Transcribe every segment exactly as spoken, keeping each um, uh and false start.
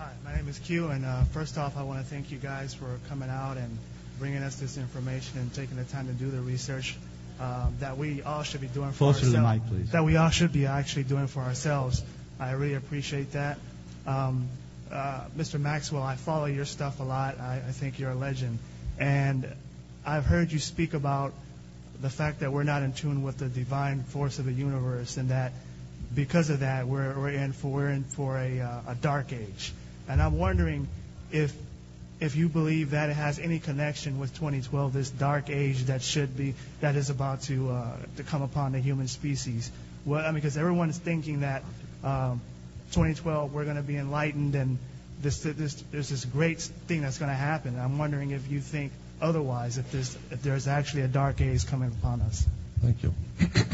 Hi, my name is Q, and uh, first off, I want to thank you guys for coming out and bringing us this information and taking the time to do the research um, that we all should be doing for Closer ourselves. to the mic, please. That we all should be actually doing for ourselves. I really appreciate that. Um, uh, Mister Maxwell, I follow your stuff a lot. I, I think you're a legend. And I've heard you speak about the fact that we're not in tune with the divine force of the universe, and that because of that, we're, we're in for we're in for a, uh, a dark age. And I'm wondering if if you believe that it has any connection with twenty twelve, this dark age that should be that is about to uh, to come upon the human species. Well, I mean, because everyone is thinking that um, twenty twelve we're going to be enlightened and this this there's this great thing that's going to happen. I'm wondering if you think otherwise, if there's if there's actually a dark age coming upon us. Thank you.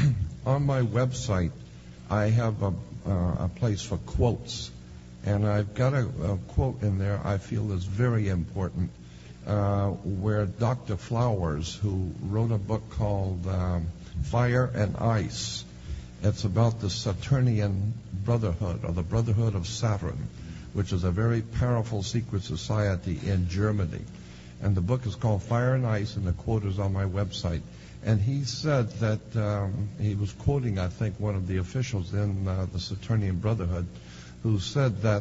On my website, I have a, uh, a place for quotes, and I've got a, a quote in there I feel is very important, uh, where Doctor Flowers, who wrote a book called um, Fire and Ice, it's about the Saturnian Brotherhood, or the Brotherhood of Saturn, which is a very powerful secret society in Germany. And the book is called Fire and Ice, and the quote is on my website. And he said that um, he was quoting, I think, one of the officials in uh, the Saturnian Brotherhood, who said that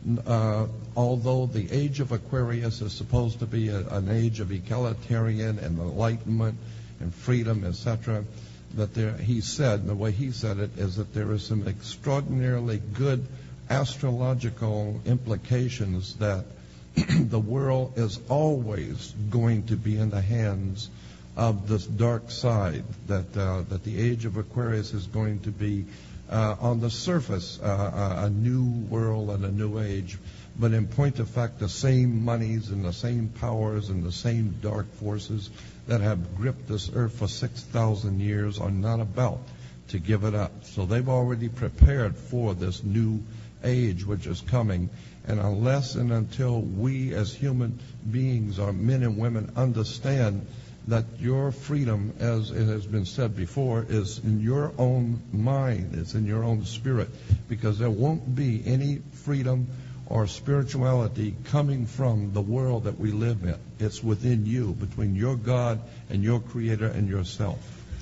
uh, although the age of Aquarius is supposed to be a, an age of egalitarian and enlightenment and freedom, et cetera, that there, he said, and the way he said it, is that there is some extraordinarily good astrological implications that the world is always going to be in the hands of this dark side, that uh, that the age of Aquarius is going to be uh, on the surface uh, a new world and a new age, but in point of fact the same monies and the same powers and the same dark forces that have gripped this earth for six thousand years are not about to give it up. So they've already prepared for this new age which is coming. And unless and until we as human beings, or men and women, understand that your freedom, as it has been said before, is in your own mind, it's in your own spirit, because there won't be any freedom or spirituality coming from the world that we live in. It's within you, between your God and your Creator and yourself.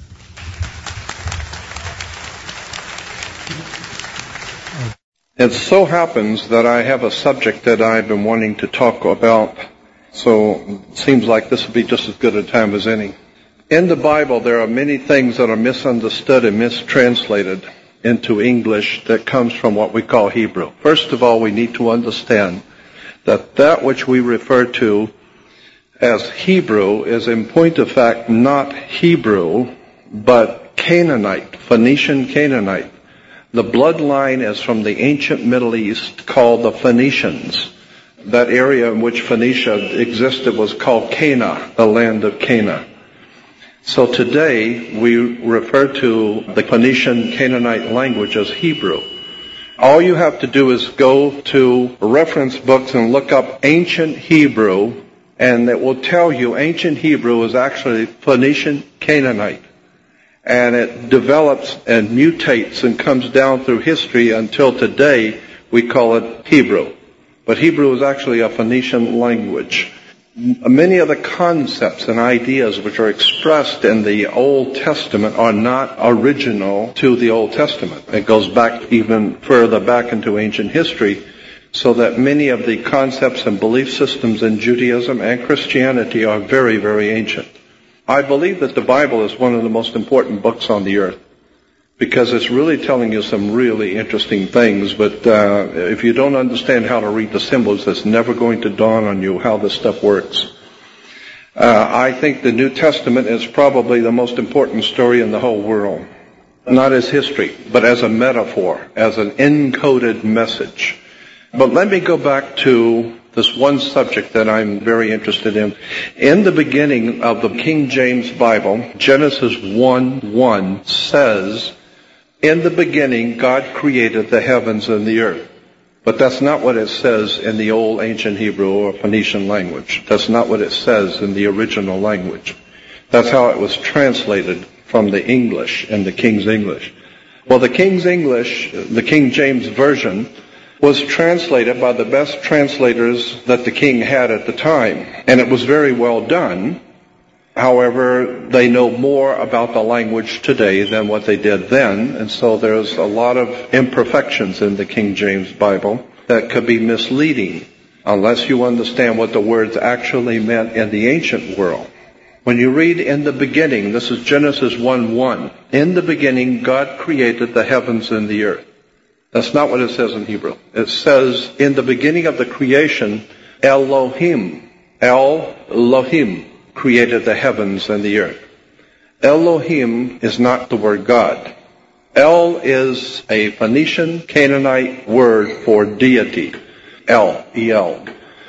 It so happens that I have a subject that I've been wanting to talk about, so it seems like this would be just as good a time as any. In the Bible, there are many things that are misunderstood and mistranslated into English that comes from what we call Hebrew. First of all, we need to understand that that which we refer to as Hebrew is in point of fact not Hebrew, but Canaanite, Phoenician Canaanite. The bloodline is from the ancient Middle East called the Phoenicians. That area in which Phoenicia existed was called Cana, the land of Cana. So today we refer to the Phoenician Canaanite language as Hebrew. All you have to do is go to reference books and look up ancient Hebrew, and it will tell you ancient Hebrew is actually Phoenician Canaanite. And it develops and mutates and comes down through history until today we call it Hebrew. But Hebrew is actually a Phoenician language. Many of the concepts and ideas which are expressed in the Old Testament are not original to the Old Testament. It goes back even further back into ancient history, so that many of the concepts and belief systems in Judaism and Christianity are very, very ancient. I believe that the Bible is one of the most important books on the earth, because it's really telling you some really interesting things, but uh, if you don't understand how to read the symbols, it's never going to dawn on you how this stuff works. Uh, I think the New Testament is probably the most important story in the whole world. Not as history, but as a metaphor, as an encoded message. But let me go back to this one subject that I'm very interested in. In the beginning of the King James Bible, Genesis one one says, "In the beginning, God created the heavens and the earth." But that's not what it says in the old ancient Hebrew or Phoenician language. That's not what it says in the original language. That's how it was translated from the English, in the King's English. Well, the King's English, the King James Version, was translated by the best translators that the king had at the time. And it was very well done. However, they know more about the language today than what they did then. And so there's a lot of imperfections in the King James Bible that could be misleading unless you understand what the words actually meant in the ancient world. When you read in the beginning, this is Genesis one one. In the beginning, God created the heavens and the earth. That's not what it says in Hebrew. It says, in the beginning of the creation, Elohim, El-Elohim, created the heavens and the earth. Elohim is not the word God. El is a Phoenician Canaanite word for deity. El, E-L.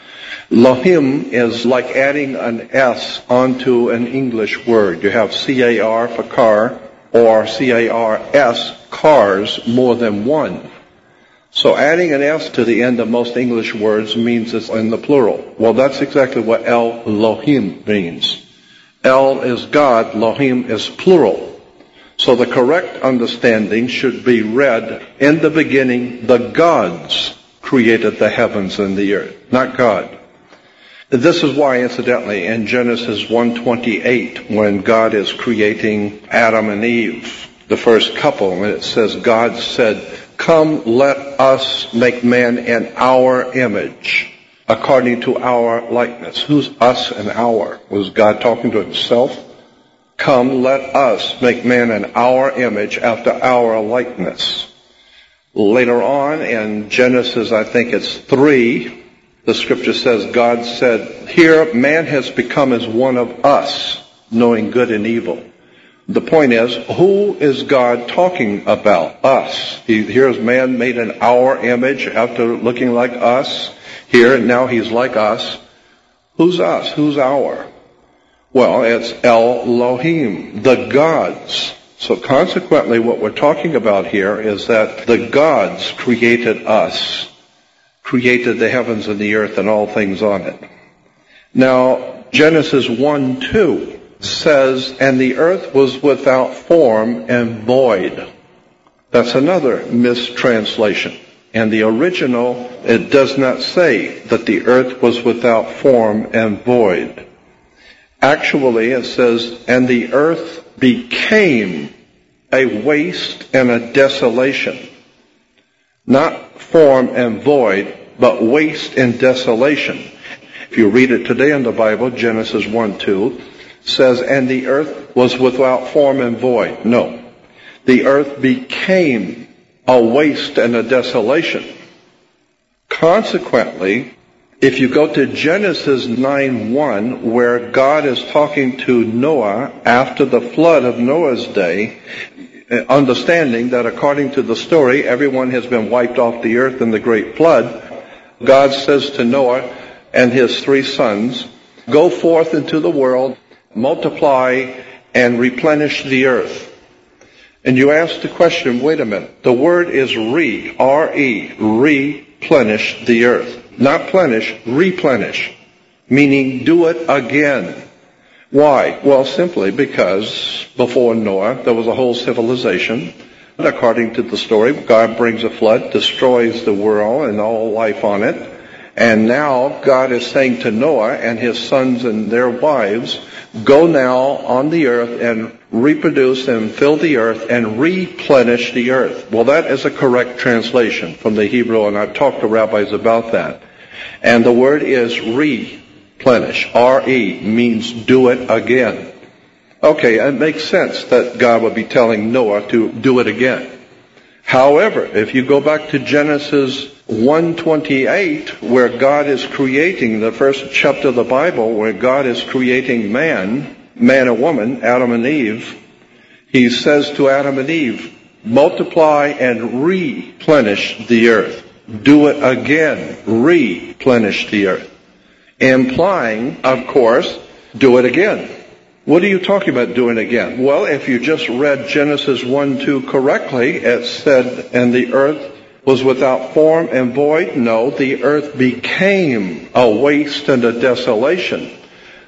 Elohim is like adding an S onto an English word. You have C A R for car, or C A R S, cars, more than one. So adding an S to the end of most English words means it's in the plural. Well, that's exactly what El-Elohim means. El is God, Elohim is plural. So the correct understanding should be read, in the beginning, the gods created the heavens and the earth, not God. This is why, incidentally, in Genesis one twenty-eight, when God is creating Adam and Eve, the first couple, and it says, God said, come, let us make man in our image, according to our likeness. Who's us and our? Was God talking to himself? Come, let us make man in our image, after our likeness. Later on in Genesis, I think it's three, the scripture says, God said, here man has become as one of us, knowing good and evil. The point is, who is God talking about? Us. He, here's man made in our image after looking like us. Here, now he's like us. Who's us? Who's our? Well, it's El-Elohim, the gods. So consequently, what we're talking about here is that the gods created us, created the heavens and the earth and all things on it. Now, Genesis one two says, and the earth was without form and void. That's another mistranslation. And the original, it does not say that the earth was without form and void. Actually, it says, and the earth became a waste and a desolation. Not form and void, but waste and desolation. If you read it today in the Bible, Genesis one two, says, and the earth was without form and void. No. The earth became a waste and a desolation. Consequently, if you go to Genesis nine one, where God is talking to Noah after the flood of Noah's day, understanding that according to the story, everyone has been wiped off the earth in the great flood, God says to Noah and his three sons, go forth into the world, multiply, and replenish the earth. And you ask the question, wait a minute, the word is re, R E, replenish the earth. Not plenish, replenish, meaning do it again. Why? Well, simply because before Noah, there was a whole civilization. According to the story, God brings a flood, destroys the world and all life on it. And now God is saying to Noah and his sons and their wives, go now on the earth and reproduce and fill the earth and replenish the earth. Well, that is a correct translation from the Hebrew, and I've talked to rabbis about that. And the word is replenish. R E means do it again. Okay, it makes sense that God would be telling Noah to do it again. However, if you go back to Genesis one twenty-eight, where God is creating, the first chapter of the Bible, where God is creating man, man and woman, Adam and Eve, he says to Adam and Eve, multiply and replenish the earth. Do it again. Replenish the earth. Implying, of course, do it again. What are you talking about doing again? Well, if you just read Genesis one two correctly, it said, and the earth was without form and void. No, the earth became a waste and a desolation.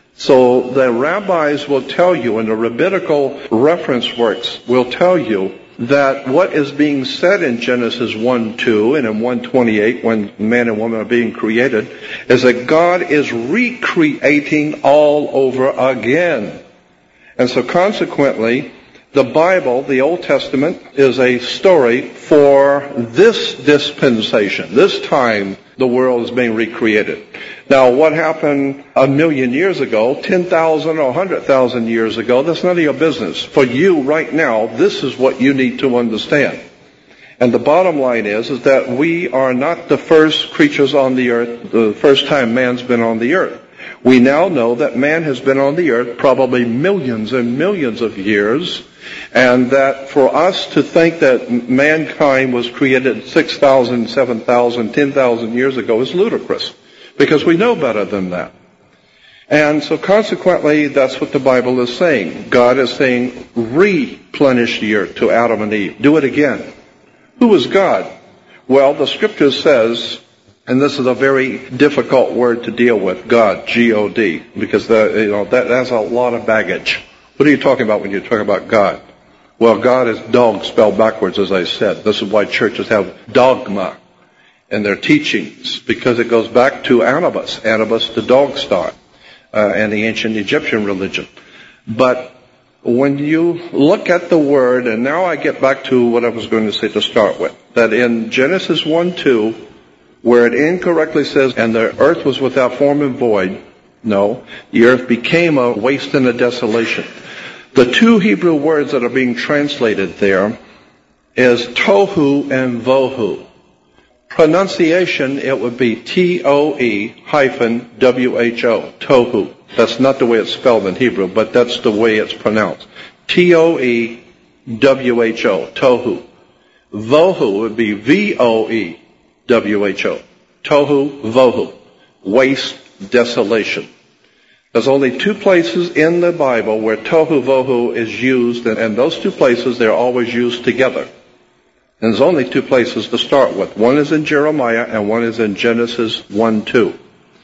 So the rabbis will tell you, and the rabbinical reference works will tell you, that what is being said in Genesis one two and in one twenty-eight, when man and woman are being created, is that God is recreating all over again. And so consequently, the Bible, the Old Testament, is a story for this dispensation, this time the world is being recreated. Now, what happened a million years ago, ten thousand or one hundred thousand years ago, that's none of your business. For you right now, this is what you need to understand. And the bottom line is, is that we are not the first creatures on the earth, the first time man's been on the earth. We now know that man has been on the earth probably millions and millions of years, and that for us to think that mankind was created six thousand, seven thousand, ten thousand years ago is ludicrous, because we know better than that. And so consequently, that's what the Bible is saying. God is saying, replenish the earth to Adam and Eve. Do it again. Who is God? Well, the Scripture says, and this is a very difficult word to deal with, God, G O D, because the, you know, that has a lot of baggage. What are you talking about when you talk about God? Well, God is dog spelled backwards, as I said. This is why churches have dogma in their teachings, because it goes back to Anubis, Anubis the dog star, uh, and the ancient Egyptian religion. But when you look at the word, and now I get back to what I was going to say to start with, that in Genesis one two, where it incorrectly says, and the earth was without form and void, no, the earth became a waste and a desolation. The two Hebrew words that are being translated there is tohu and vohu. Pronunciation, it would be T O E hyphen W H O, tohu. That's not the way it's spelled in Hebrew, but that's the way it's pronounced. T O E W H O, tohu. Vohu would be V O E W H O. Tohu, vohu. Waste, desolation. There's only two places in the Bible where tohu, vohu is used, and those two places, they're always used together. And there's only two places to start with. One is in Jeremiah, and one is in Genesis one two.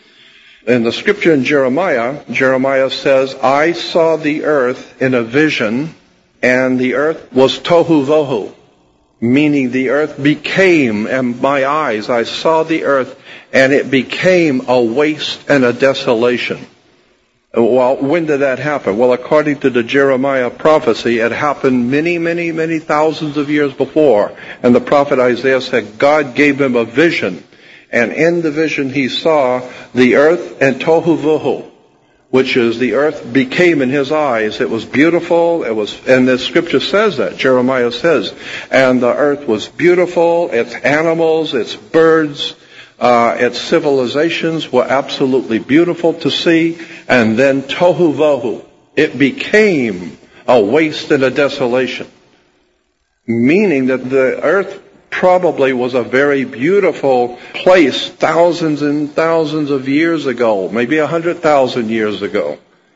In the scripture in Jeremiah, Jeremiah says, I saw the earth in a vision, and the earth was tohu vohu, meaning the earth became, and my eyes, I saw the earth, and it became a waste and a desolation. Well, when did that happen? Well, according to the Jeremiah prophecy, it happened many, many, many thousands of years before. And the prophet Isaiah said God gave him a vision. And in the vision he saw the earth and tohu vohu, which is the earth became in his eyes. It was beautiful. It was, and the scripture says that. Jeremiah says, and the earth was beautiful. Its animals, its birds, Uh, its civilizations were absolutely beautiful to see, and then tohu vohu, it became a waste and a desolation, meaning that the earth probably was a very beautiful place thousands and thousands of years ago, maybe a hundred thousand years ago.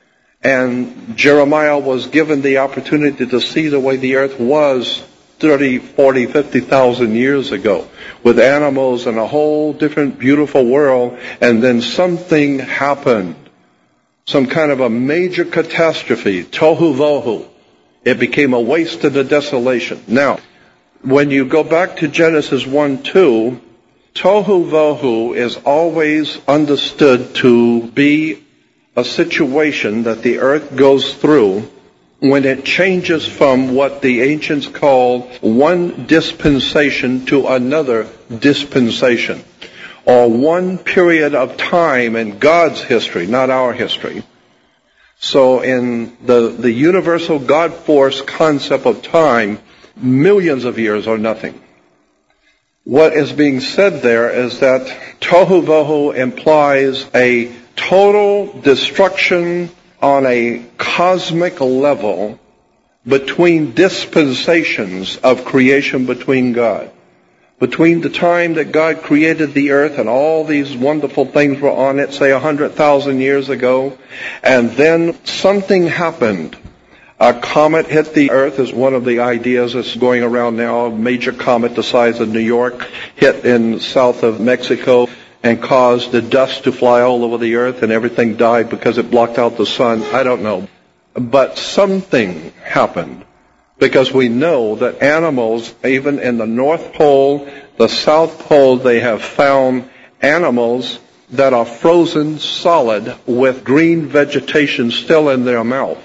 And Jeremiah was given the opportunity to see the way the earth was thirty, forty, fifty thousand years ago, with animals and a whole different beautiful world, and then something happened. Some kind of a major catastrophe, tohu vohu. It became a waste and a desolation. Now, when you go back to Genesis one two, tohu vohu is always understood to be a situation that the earth goes through when it changes from what the ancients called one dispensation to another dispensation, or one period of time in God's history, not our history. So in the, the universal God force concept of time, millions of years are nothing. What is being said there is that tohu vohu implies a total destruction on a cosmic level between dispensations of creation between God. Between the time that God created the earth and all these wonderful things were on it, say a hundred thousand years ago, and then something happened. A comet hit the earth is one of the ideas that's going around now. A major comet the size of New York hit in south of Mexico and caused the dust to fly all over the earth, and everything died because it blocked out the sun. I don't know. But something happened. Because we know that animals, even in the North Pole, the South Pole, they have found animals that are frozen solid with green vegetation still in their mouth.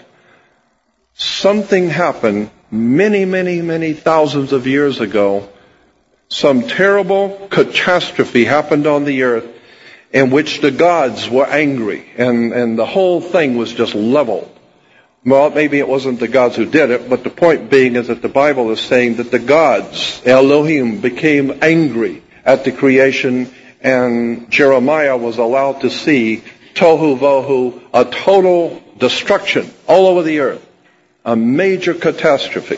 Something happened many, many, many thousands of years ago. Some terrible catastrophe happened on the earth in which the gods were angry, and, and the whole thing was just leveled. Well, maybe it wasn't the gods who did it, but the point being is that the Bible is saying that the gods, Elohim, became angry at the creation, and Jeremiah was allowed to see tohu vohu, a total destruction all over the earth, a major catastrophe.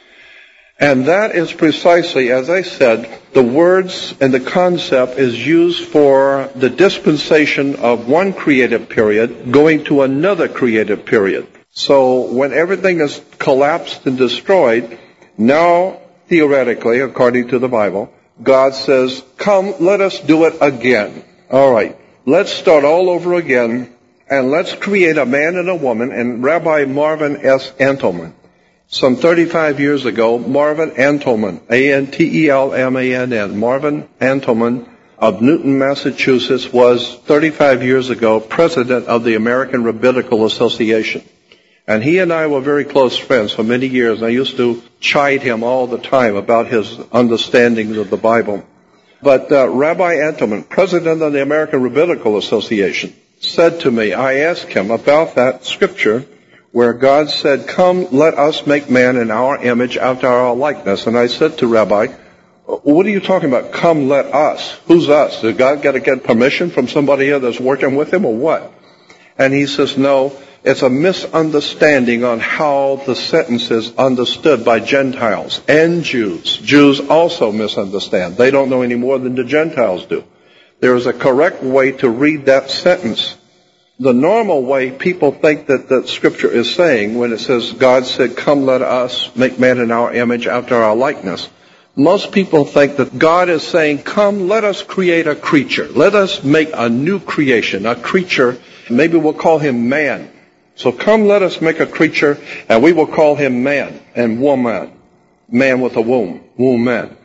And that is precisely, as I said, the words and the concept is used for the dispensation of one creative period going to another creative period. So when everything is collapsed and destroyed, now, theoretically, according to the Bible, God says, come, let us do it again. All right, let's start all over again, and let's create a man and a woman. And Rabbi Marvin S. Antelman, some thirty-five years ago, Marvin Antelman, A N T E L M A N N, Marvin Antelman of Newton, Massachusetts, was thirty-five years ago president of the American Rabbinical Association. And he and I were very close friends for many years. I used to chide him all the time about his understanding of the Bible. But uh, Rabbi Antelman, president of the American Rabbinical Association, said to me, I asked him about that scripture where God said, come, let us make man in our image after our likeness. And I said to Rabbi, what are you talking about? Come, let us. Who's us? Did God got to get permission from somebody here that's working with him or what? And he says, no. It's a misunderstanding on how the sentence is understood by Gentiles and Jews. Jews also misunderstand. They don't know any more than the Gentiles do. There is a correct way to read that sentence. The normal way people think that the scripture is saying when it says, God said, come let us make man in our image after our likeness. Most people think that God is saying, come let us create a creature. Let us make a new creation, a creature. Maybe we'll call him man. So come, let us make a creature, and we will call him man and woman. Man with a womb, womb man.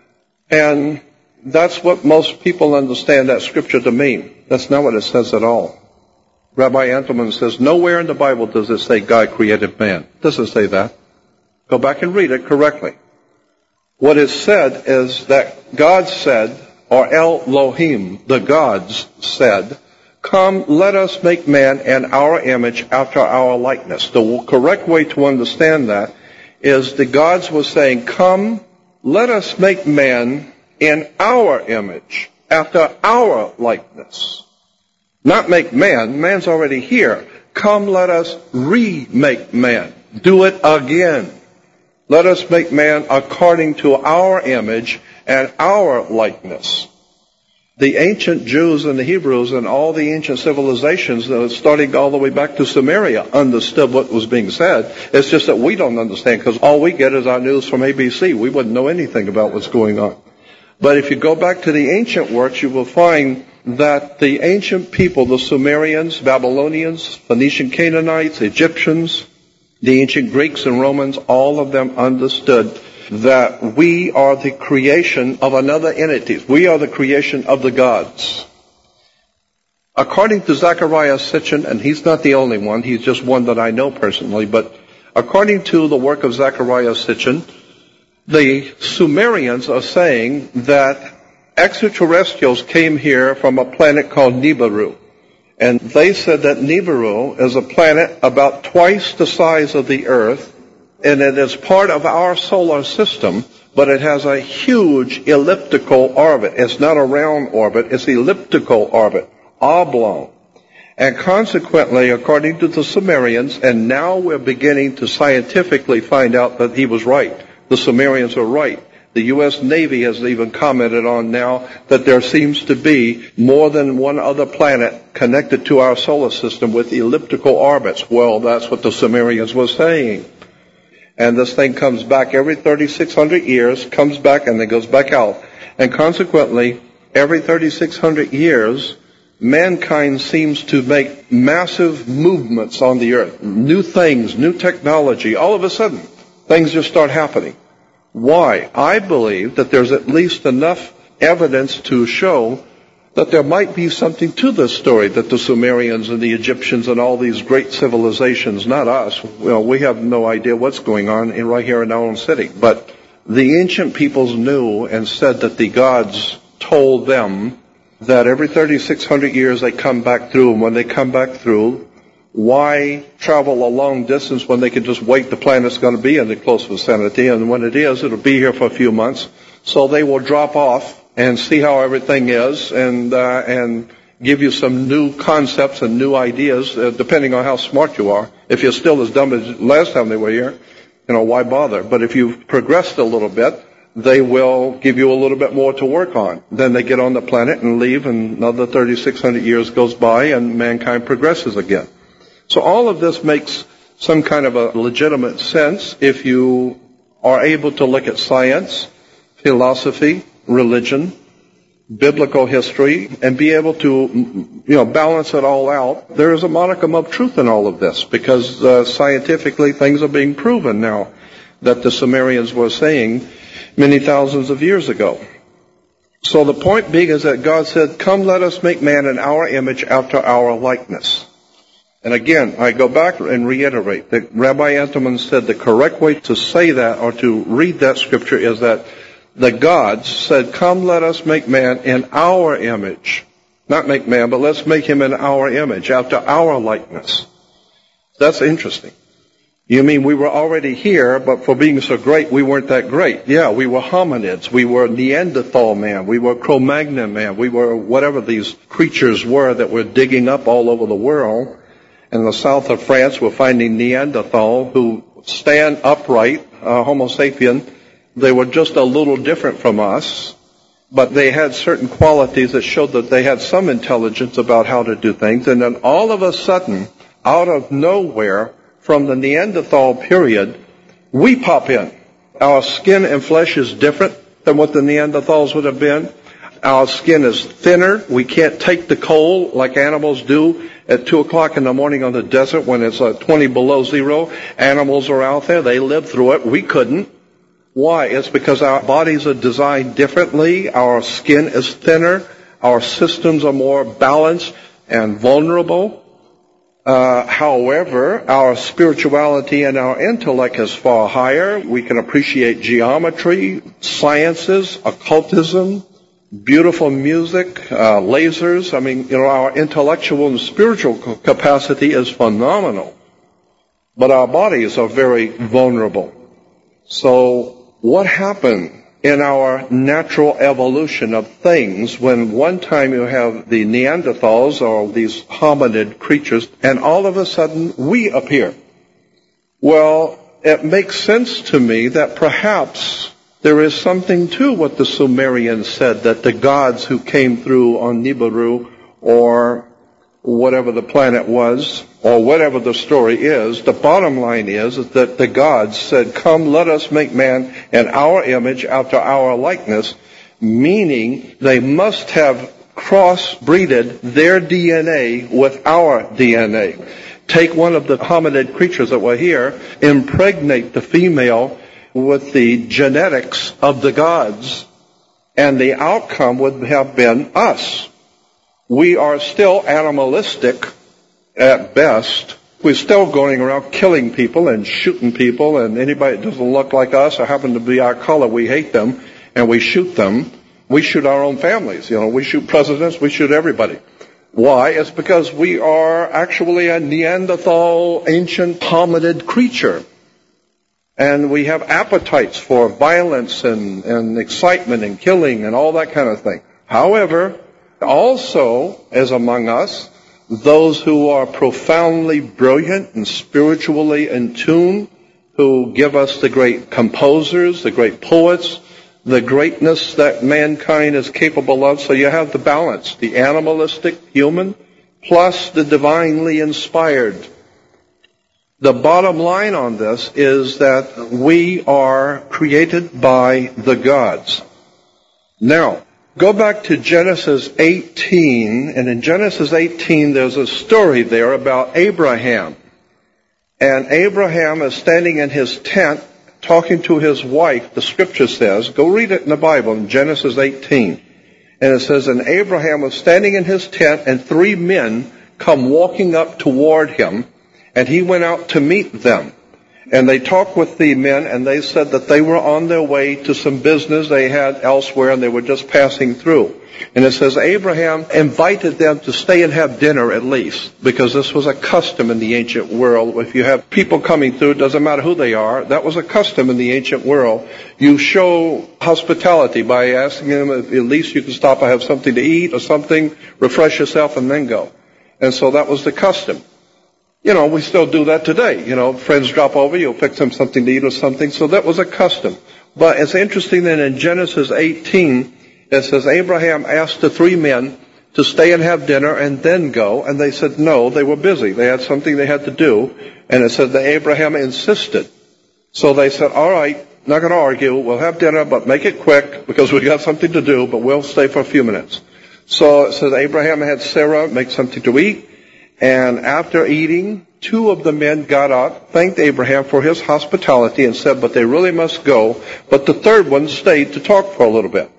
And that's what most people understand that scripture to mean. That's not what it says at all. Rabbi Antelman says, nowhere in the Bible does it say God created man. It doesn't say that. Go back and read it correctly. What is said is that God said, or Elohim, the gods said, come, let us make man in our image after our likeness. The correct way to understand that is the gods were saying, come, let us make man in our image after our likeness. Not make man. Man's already here. Come, let us remake man. Do it again. Let us make man according to our image and our likeness. The ancient Jews and the Hebrews and all the ancient civilizations, starting all the way back to Samaria, understood what was being said. It's just that we don't understand because all we get is our news from A B C. We wouldn't know anything about what's going on. But if you go back to the ancient works, you will find that the ancient people, the Sumerians, Babylonians, Phoenician Canaanites, Egyptians, the ancient Greeks and Romans, all of them understood that we are the creation of another entity. We are the creation of the gods. According to Zecharia Sitchin, and he's not the only one, he's just one that I know personally, but according to the work of Zecharia Sitchin, the Sumerians are saying that extraterrestrials came here from a planet called Nibiru. And they said that Nibiru is a planet about twice the size of the Earth, and it is part of our solar system, but it has a huge elliptical orbit. It's not a round orbit, it's elliptical orbit, oblong. And consequently, according to the Sumerians, and now we're beginning to scientifically find out that he was right. The Sumerians are right. The U S Navy has even commented on now that there seems to be more than one other planet connected to our solar system with elliptical orbits. Well, that's what the Sumerians were saying. And this thing comes back every thirty-six hundred years, comes back and then goes back out. And consequently, every thirty-six hundred years, mankind seems to make massive movements on the earth. New things, new technology. All of a sudden, things just start happening. Why? I believe that there's at least enough evidence to show that there might be something to this story, that the Sumerians and the Egyptians and all these great civilizations, not us, well, we have no idea what's going on in, right here in our own city, but the ancient peoples knew and said that the gods told them that every thirty-six hundred years they come back through, and when they come back through, why travel a long distance when they can just wait? The planet's going to be in the close vicinity, and when it is, it'll be here for a few months. So they will drop off and see how everything is, and uh, and give you some new concepts and new ideas, uh, depending on how smart you are. If you're still as dumb as last time they were here, you know, why bother? But if you've progressed a little bit, they will give you a little bit more to work on. Then they get on the planet and leave, and another thirty-six hundred years goes by, and mankind progresses again. So all of this makes some kind of a legitimate sense if you are able to look at science, philosophy, religion, biblical history, and be able to, you know, balance it all out. There is a modicum of truth in all of this, because uh, scientifically things are being proven now that the Sumerians were saying many thousands of years ago. So the point being is that God said, "Come, let us make man in our image after our likeness." And again, I go back and reiterate that Rabbi Entelman said the correct way to say that or to read that scripture is that the gods said, "Come, let us make man in our image." Not make man, but let's make him in our image, after our likeness. That's interesting. You mean we were already here, but for being so great, we weren't that great. Yeah, we were hominids. We were Neanderthal man. We were Cro-Magnon man. We were whatever these creatures were that were digging up all over the world. In the south of France, we're finding Neanderthal who stand upright, uh, Homo sapien. They were just a little different from us, but they had certain qualities that showed that they had some intelligence about how to do things. And then all of a sudden, out of nowhere, from the Neanderthal period, we pop in. Our skin and flesh is different than what the Neanderthals would have been. Our skin is thinner. We can't take the cold like animals do at two o'clock in the morning on the desert when it's uh, twenty below zero. Animals are out there. They live through it. We couldn't. Why? It's because our bodies are designed differently. Our skin is thinner. Our systems are more balanced and vulnerable. Uh, however, our spirituality and our intellect is far higher. We can appreciate geometry, sciences, occultism, beautiful music, uh, lasers. I mean, you know, our intellectual and spiritual capacity is phenomenal. But our bodies are very vulnerable. So what happened in our natural evolution of things when one time you have the Neanderthals or these hominid creatures and all of a sudden we appear? Well, it makes sense to me that perhaps there is something to what the Sumerians said, that the gods who came through on Nibiru or whatever the planet was, or whatever the story is, the bottom line is, is that the gods said, "Come, let us make man in our image after our likeness," meaning they must have cross-breeded their D N A with our D N A. Take one of the hominid creatures that were here, impregnate the female with the genetics of the gods, and the outcome would have been us. We are still animalistic at best. We're still going around killing people and shooting people, and anybody that doesn't look like us or happen to be our color, we hate them and we shoot them. We shoot our own families. You know, we shoot presidents, we shoot everybody. Why? It's because we are actually a Neanderthal, ancient hominid creature. And we have appetites for violence and, and excitement and killing and all that kind of thing. However, also, as among us, those who are profoundly brilliant and spiritually in tune, who give us the great composers, the great poets, the greatness that mankind is capable of. So you have the balance, the animalistic, human, plus the divinely inspired. The bottom line on this is that we are created by the gods. Now, go back to Genesis eighteen, and in Genesis eighteen there's a story there about Abraham. And Abraham is standing in his tent talking to his wife, the scripture says, go read it in the Bible in Genesis eighteen. And it says, and Abraham was standing in his tent, and three men come walking up toward him, and he went out to meet them. And they talked with the men, and they said that they were on their way to some business they had elsewhere, and they were just passing through. And it says Abraham invited them to stay and have dinner at least, because this was a custom in the ancient world. If you have people coming through, it doesn't matter who they are, that was a custom in the ancient world. You show hospitality by asking them if at least you can stop and have something to eat or something, refresh yourself, and then go. And so that was the custom. You know, we still do that today. You know, friends drop over, you'll pick them something to eat or something. So that was a custom. But it's interesting that in Genesis eighteen, it says Abraham asked the three men to stay and have dinner and then go. And they said no, they were busy. They had something they had to do. And it said that Abraham insisted. So they said, all right, not going to argue. We'll have dinner, but make it quick because we got something to do, but we'll stay for a few minutes. So it says Abraham had Sarah make something to eat. And after eating, two of the men got up, thanked Abraham for his hospitality, and said, but they really must go. But the third one stayed to talk for a little bit.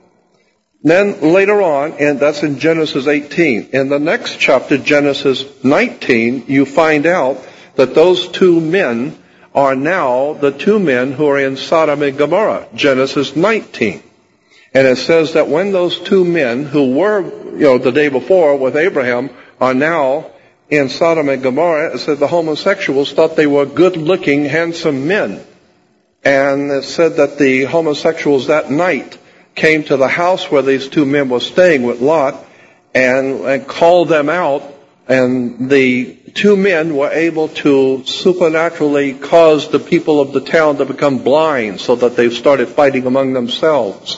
Then later on, and that's in Genesis eighteen, in the next chapter, Genesis nineteen, you find out that those two men are now the two men who are in Sodom and Gomorrah, Genesis nineteen. And it says that when those two men who were, you know, the day before with Abraham are now in Sodom and Gomorrah, it said the homosexuals thought they were good-looking, handsome men. And it said that the homosexuals that night came to the house where these two men were staying with Lot and, and called them out. And the two men were able to supernaturally cause the people of the town to become blind so that they started fighting among themselves.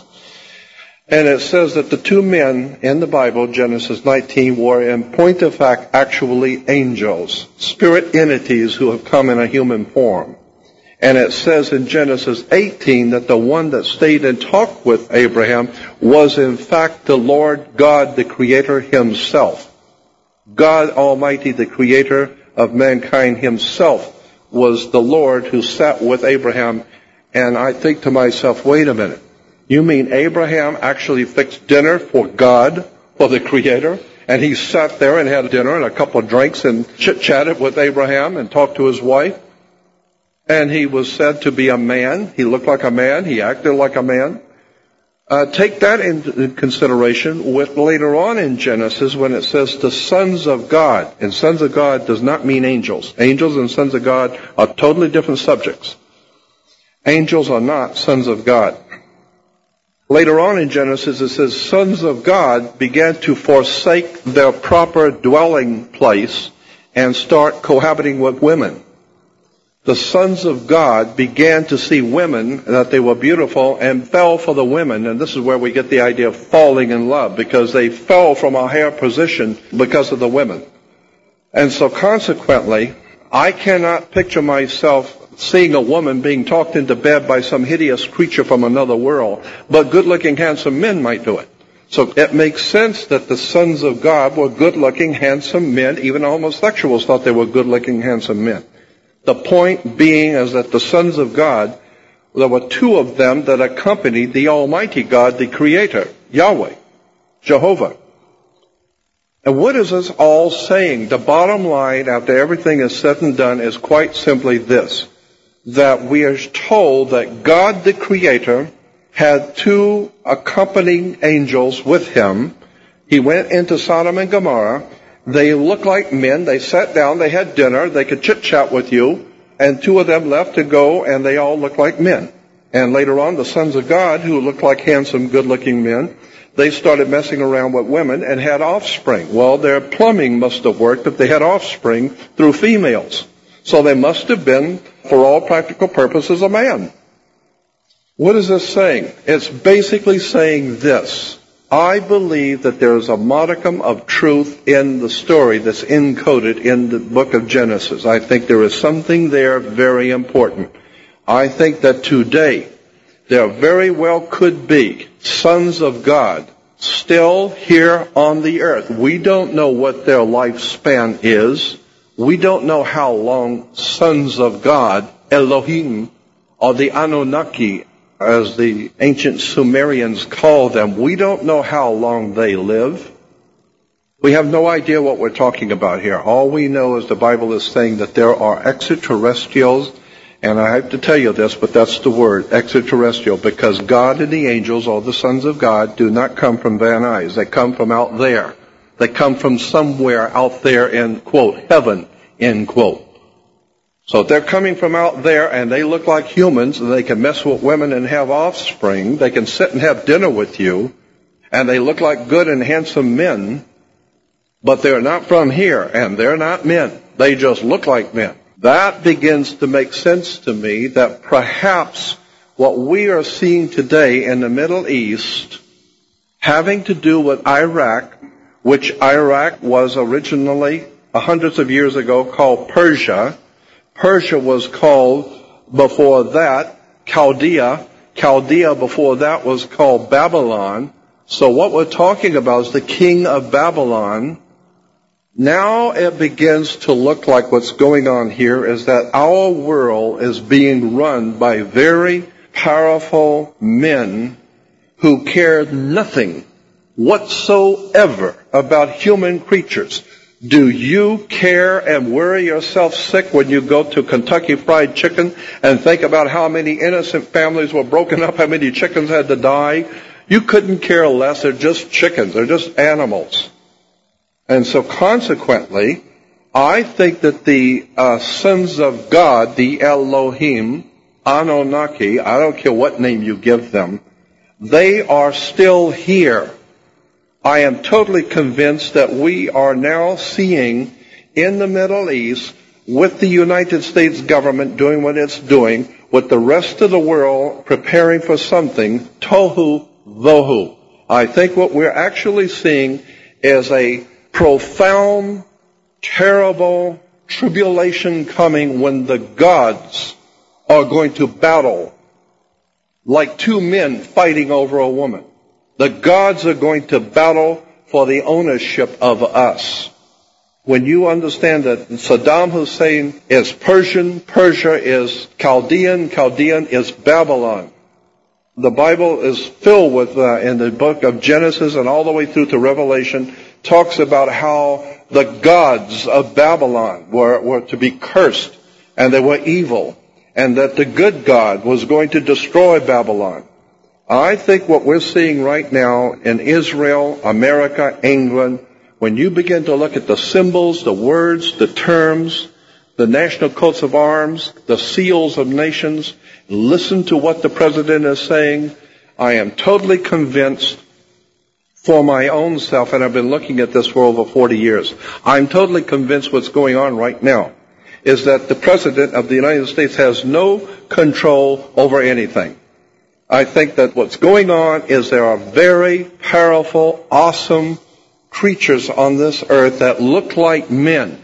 And it says that the two men in the Bible, Genesis nineteen, were in point of fact actually angels, spirit entities who have come in a human form. And it says in Genesis eighteen that the one that stayed and talked with Abraham was in fact the Lord God, the Creator himself. God Almighty, the Creator of mankind himself, was the Lord who sat with Abraham. And I think to myself, wait a minute. You mean Abraham actually fixed dinner for God, for the Creator? And he sat there and had dinner and a couple of drinks and chit-chatted with Abraham and talked to his wife. And he was said to be a man. He looked like a man. He acted like a man. Uh, take that into consideration with later on in Genesis when it says the sons of God. And sons of God does not mean angels. Angels and sons of God are totally different subjects. Angels are not sons of God. Later on in Genesis, it says, sons of God began to forsake their proper dwelling place and start cohabiting with women. The sons of God began to see women, that they were beautiful, and fell for the women. And this is where we get the idea of falling in love, because they fell from a higher position because of the women. And so consequently, I cannot picture myself seeing a woman being talked into bed by some hideous creature from another world, but good-looking, handsome men might do it. So it makes sense that the sons of God were good-looking, handsome men. Even homosexuals thought they were good-looking, handsome men. The point being is that the sons of God, there were two of them that accompanied the Almighty God, the Creator, Yahweh, Jehovah. And what is this all saying? The bottom line, after everything is said and done, is quite simply this, that we are told that God, the Creator, had two accompanying angels with him. He went into Sodom and Gomorrah. They looked like men. They sat down. They had dinner. They could chit-chat with you. And two of them left to go, and they all looked like men. And later on, the sons of God, who looked like handsome, good-looking men, they started messing around with women and had offspring. Well, their plumbing must have worked if they had offspring through females. So they must have been, for all practical purposes, a man. What is this saying? It's basically saying this. I believe that there is a modicum of truth in the story that's encoded in the book of Genesis. I think there is something there very important. I think that today there very well could be sons of God still here on the earth. We don't know what their lifespan is. We don't know how long sons of God, Elohim, or the Anunnaki, as the ancient Sumerians called them. We don't know how long they live. We have no idea what we're talking about here. All we know is the Bible is saying that there are extraterrestrials, and I have to tell you this, but that's the word, extraterrestrial, because God and the angels, or the sons of God, do not come from Van Nuys. They come from out there. They come from somewhere out there in, quote, heaven, end quote. So they're coming from out there, and they look like humans, and they can mess with women and have offspring. They can sit and have dinner with you, and they look like good and handsome men, but they're not from here, and they're not men. They just look like men. That begins to make sense to me that perhaps what we are seeing today in the Middle East, having to do with Iraq, which Iraq was originally, hundreds of years ago, called Persia. Persia was called, before that, Chaldea. Chaldea before that was called Babylon. So what we're talking about is the king of Babylon. Now it begins to look like what's going on here is that our world is being run by very powerful men who care nothing whatsoever about human creatures. Do you care and worry yourself sick when you go to Kentucky Fried Chicken and think about how many innocent families were broken up, how many chickens had to die? You couldn't care less. They're just chickens. They're just animals. And so consequently, I think that the uh, sons of God, the Elohim, Anunnaki, I don't care what name you give them, they are still here. I am totally convinced that we are now seeing in the Middle East, with the United States government doing what it's doing, with the rest of the world preparing for something, tohu vohu. I think what we're actually seeing is a profound, terrible tribulation coming when the gods are going to battle like two men fighting over a woman. The gods are going to battle for the ownership of us. When you understand that Saddam Hussein is Persian, Persia is Chaldean, Chaldean is Babylon. The Bible is filled with, uh, in the book of Genesis and all the way through to Revelation, talks about how the gods of Babylon were, were to be cursed and they were evil, and that the good God was going to destroy Babylon. I think what we're seeing right now in Israel, America, England, when you begin to look at the symbols, the words, the terms, the national coats of arms, the seals of nations, listen to what the president is saying, I am totally convinced for my own self, and I've been looking at this for over forty years, I'm totally convinced what's going on right now is that the president of the United States has no control over anything. I think that what's going on is there are very powerful, awesome creatures on this earth that look like men,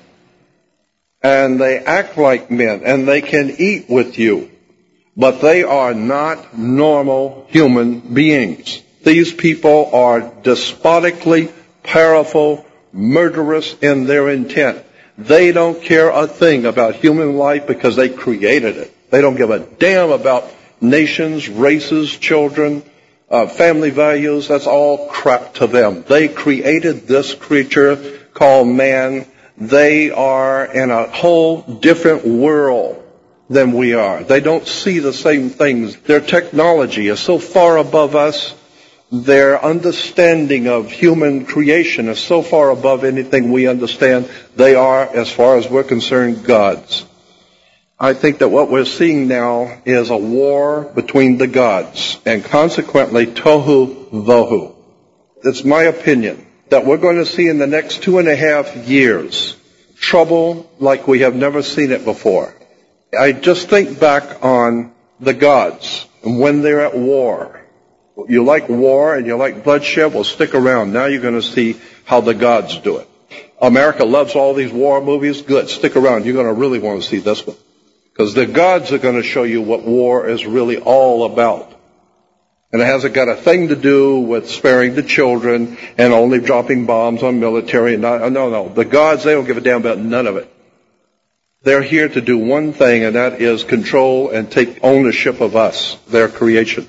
and they act like men, and they can eat with you, but they are not normal human beings. These people are despotically powerful, murderous in their intent. They don't care a thing about human life because they created it. They don't give a damn about nations, races, children, uh, family values. That's all crap to them. They created this creature called man. They are in a whole different world than we are. They don't see the same things. Their technology is so far above us. Their understanding of human creation is so far above anything we understand. They are, as far as we're concerned, gods. I think that what we're seeing now is a war between the gods, and consequently, tohu vohu. It's my opinion that we're going to see in the next two and a half years trouble like we have never seen it before. I just think back on the gods and when they're at war. You like war and you like bloodshed, well, stick around. Now you're going to see how the gods do it. America loves all these war movies. Good, stick around. You're going to really want to see this one. Because the gods are going to show you what war is really all about. And it hasn't got a thing to do with sparing the children and only dropping bombs on military. No, no, no. The gods, they don't give a damn about none of it. They're here to do one thing, and that is control and take ownership of us, their creation.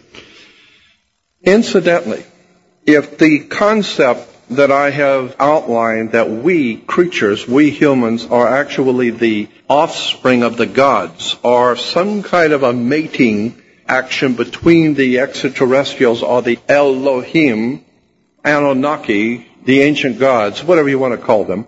Incidentally, if the concept that I have outlined that we creatures, we humans, are actually the offspring of the gods, or some kind of a mating action between the extraterrestrials or the Elohim, Anunnaki, the ancient gods, whatever you want to call them,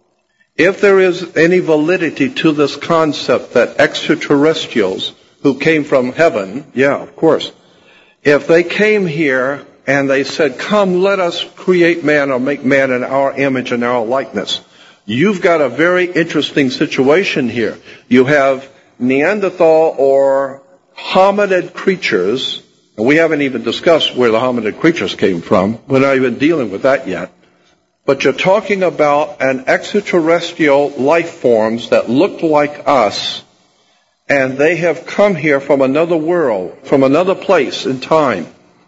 if there is any validity to this concept that extraterrestrials who came from heaven, yeah, of course, if they came here and they said, come, let us create man or make man in our image and our likeness, you've got a very interesting situation here. You have Neanderthal or hominid creatures, and we haven't even discussed where the hominid creatures came from. We're not even dealing with that yet. But you're talking about an extraterrestrial life forms that look like us, and they have come here from another world, from another place in time,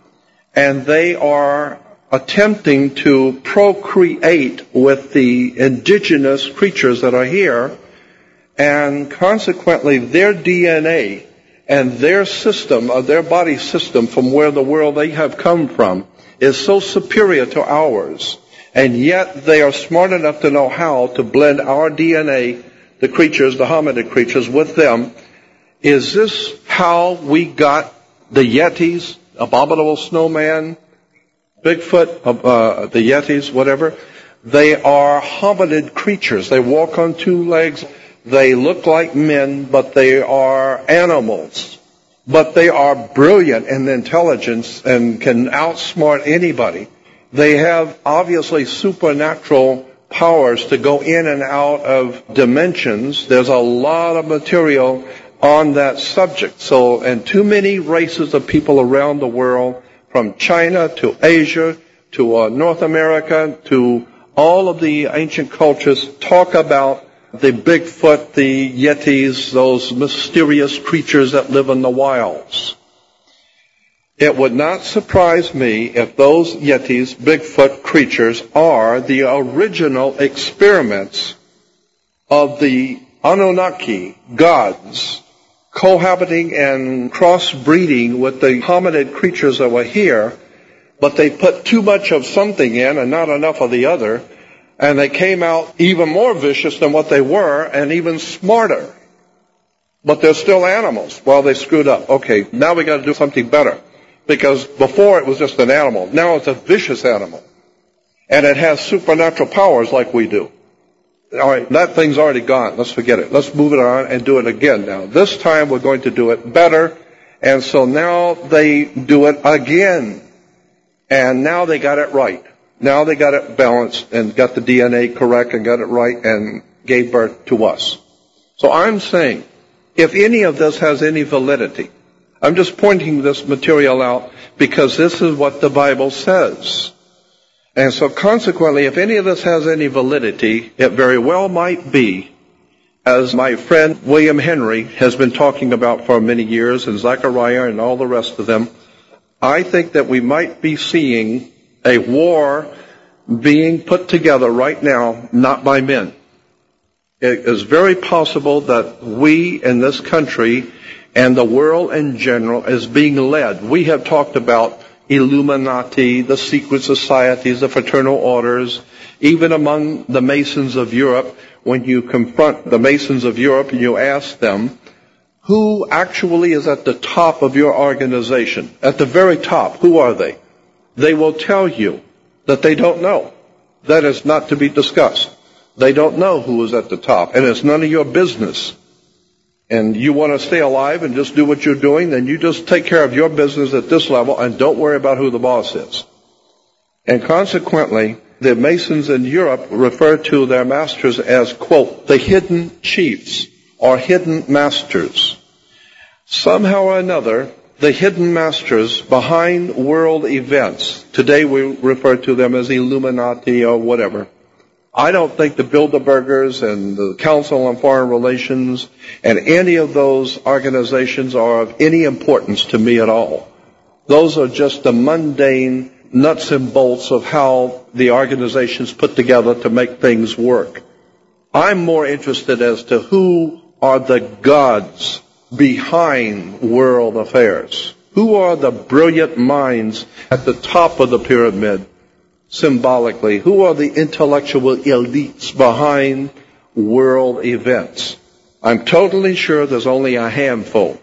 and they are attempting to procreate with the indigenous creatures that are here, and consequently their D N A and their system, or their body system from where the world they have come from, is so superior to ours. And yet they are smart enough to know how to blend our D N A, the creatures, the hominid creatures, with them. Is this how we got the Yetis, abominable snowman, Bigfoot, uh, the Yetis, whatever? They are hominid creatures. They walk on two legs. They look like men, but they are animals. But they are brilliant in intelligence and can outsmart anybody. They have obviously supernatural powers to go in and out of dimensions. There's a lot of material on that subject. So, and too many races of people around the world, from China to Asia to uh, North America to all of the ancient cultures, talk about the Bigfoot, the Yetis, those mysterious creatures that live in the wilds. It would not surprise me if those Yetis, Bigfoot creatures, are the original experiments of the Anunnaki gods cohabiting and crossbreeding with the hominid creatures that were here, but they put too much of something in and not enough of the other, and they came out even more vicious than what they were and even smarter. But they're still animals. Well, they screwed up. Okay, now we got to do something better. Because before it was just an animal. Now it's a vicious animal. And it has supernatural powers like we do. All right, that thing's already gone. Let's forget it. Let's move it on and do it again now. This time we're going to do it better. And so now they do it again. And now they got it right. Now they got it balanced and got the D N A correct and got it right and gave birth to us. So I'm saying, if any of this has any validity, I'm just pointing this material out because this is what the Bible says. And so consequently, if any of this has any validity, it very well might be, as my friend William Henry has been talking about for many years, and Zechariah and all the rest of them, I think that we might be seeing a war being put together right now, not by men. It is very possible that we in this country and the world in general is being led. We have talked about Illuminati, the secret societies, the fraternal orders, even among the Masons of Europe. When you confront the Masons of Europe and you ask them, who actually is at the top of your organization? At the very top, who are they? They will tell you that they don't know. That is not to be discussed. They don't know who is at the top, and it's none of your business. And you want to stay alive and just do what you're doing, then you just take care of your business at this level and don't worry about who the boss is. And consequently, the Masons in Europe refer to their masters as, quote, the hidden chiefs or hidden masters. Somehow or another, the hidden masters behind world events, today we refer to them as Illuminati or whatever. I don't think the Bilderbergers and the Council on Foreign Relations and any of those organizations are of any importance to me at all. Those are just the mundane nuts and bolts of how the organizations put together to make things work. I'm more interested as to who are the gods behind world affairs? Who are the brilliant minds at the top of the pyramid, symbolically? Who are the intellectual elites behind world events? I'm totally sure there's only a handful,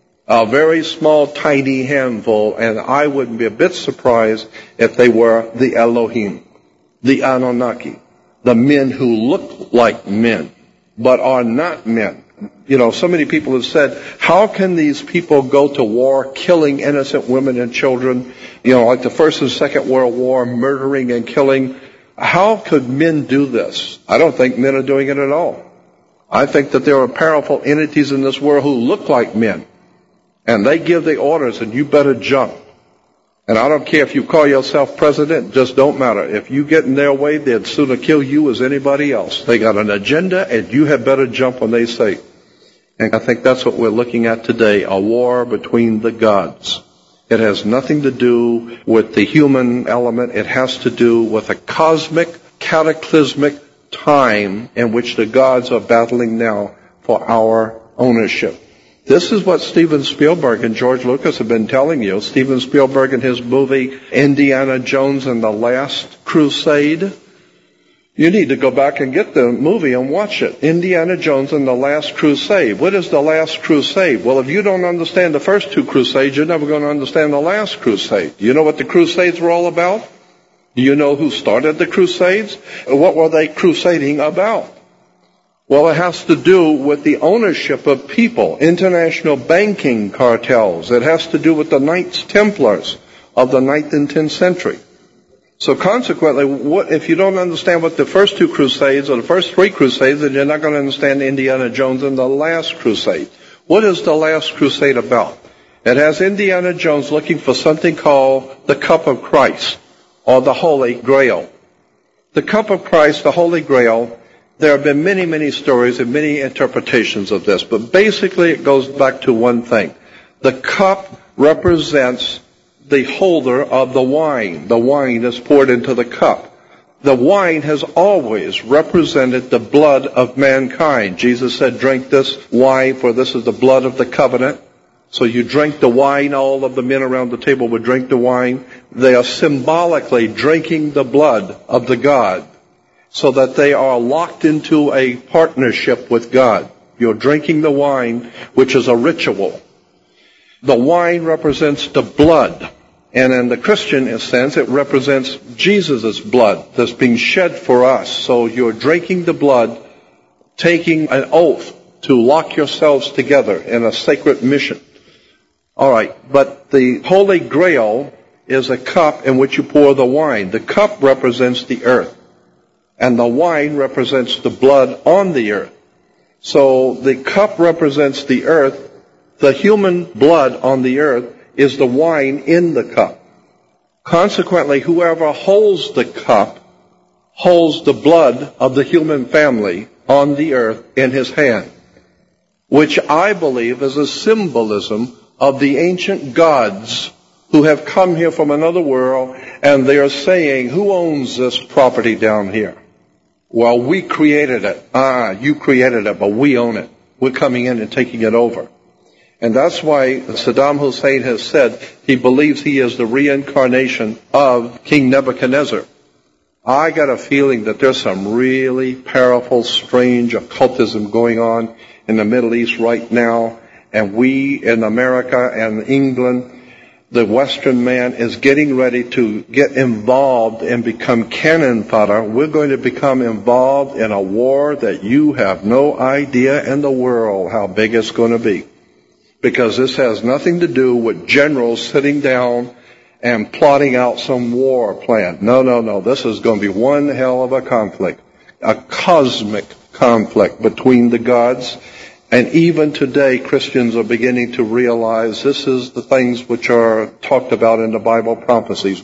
a very small, tiny handful, and I would be a bit surprised if they were the Elohim, the Anunnaki, the men who look like men, but are not men. You know, so many people have said, how can these people go to war killing innocent women and children, you know, like the First and Second World War, murdering and killing? How could men do this? I don't think men are doing it at all. I think that there are powerful entities in this world who look like men, and they give the orders, and you better jump. And I don't care if you call yourself president, just don't matter. If you get in their way, they'd sooner kill you as anybody else. They got an agenda, and you had better jump when they say. And I think that's what we're looking at today, a war between the gods. It has nothing to do with the human element. It has to do with a cosmic, cataclysmic time in which the gods are battling now for our ownership. This is what Steven Spielberg and George Lucas have been telling you. Steven Spielberg in his movie Indiana Jones and the Last Crusade. You need to go back and get the movie and watch it. Indiana Jones and the Last Crusade. What is the Last Crusade? Well, if you don't understand the first two crusades, you're never going to understand the last crusade. Do you know what the crusades were all about? Do you know who started the crusades? What were they crusading about? Well, it has to do with the ownership of people, international banking cartels. It has to do with the Knights Templars of the ninth and tenth century. So consequently, what, if you don't understand what the first two crusades or the first three crusades, then you're not going to understand Indiana Jones and the Last Crusade. What is the Last Crusade about? It has Indiana Jones looking for something called the Cup of Christ, or the Holy Grail. The Cup of Christ, the Holy Grail, there have been many, many stories and many interpretations of this, but basically it goes back to one thing. The cup represents the holder of the wine. The wine is poured into the cup. The wine has always represented the blood of mankind. Jesus said, drink this wine, for this is the blood of the covenant. So you drink the wine, all of the men around the table would drink the wine. They are symbolically drinking the blood of the God, so that they are locked into a partnership with God. You're drinking the wine, which is a ritual. The wine represents the blood. And in the Christian sense, it represents Jesus' blood that's being shed for us. So you're drinking the blood, taking an oath to lock yourselves together in a sacred mission. All right, but the Holy Grail is a cup in which you pour the wine. The cup represents the earth, and the wine represents the blood on the earth. So the cup represents the earth. The human blood on the earth is the wine in the cup. Consequently, whoever holds the cup holds the blood of the human family on the earth in his hand, which I believe is a symbolism of the ancient gods who have come here from another world, and they are saying, who owns this property down here? Well, we created it. Ah, you created it, but we own it. We're coming in and taking it over. And that's why Saddam Hussein has said he believes he is the reincarnation of King Nebuchadnezzar. I got a feeling that there's some really powerful, strange occultism going on in the Middle East right now. And we in America and England, the Western man is getting ready to get involved and become cannon fodder. We're going to become involved in a war that you have no idea in the world how big it's going to be. Because this has nothing to do with generals sitting down and plotting out some war plan. No, no, no. This is going to be one hell of a conflict. A cosmic conflict between the gods. And even today, Christians are beginning to realize this is the things which are talked about in the Bible prophecies.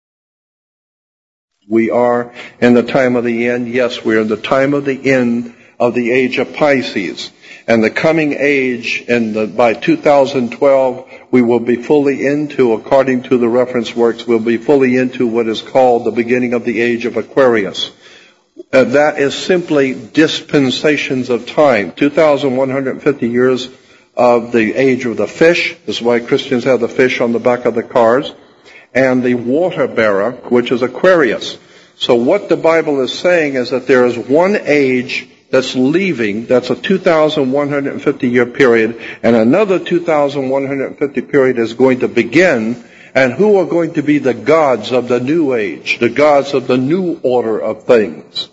We are in the time of the end. Yes, we're in the time of the end of the age of Pisces. And the coming age, in the, by two thousand twelve, we will be fully into, according to the reference works, we'll be fully into what is called the beginning of the age of Aquarius. Uh, that is simply dispensations of time. two thousand one hundred fifty years of the age of the fish. This is why Christians have the fish on the back of the cars. And the water bearer, which is Aquarius. So what the Bible is saying is that there is one age that's leaving, that's a two thousand one hundred fifty year period, and another two thousand one hundred fifty period is going to begin, and who are going to be the gods of the new age, the gods of the new order of things?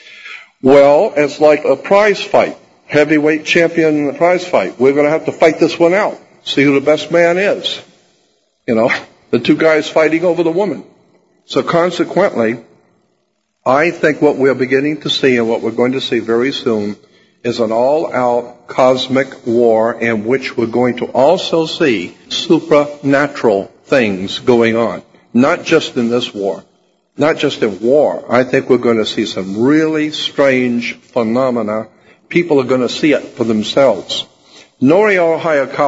Well, it's like a prize fight, heavyweight champion prize fight. We're going to have to fight this one out, see who the best man is. You know, the two guys fighting over the woman. So consequently, I think what we're beginning to see and what we're going to see very soon is an all-out cosmic war in which we're going to also see supernatural things going on. Not just in this war. Not just in war. I think we're going to see some really strange phenomena. People are going to see it for themselves. Norio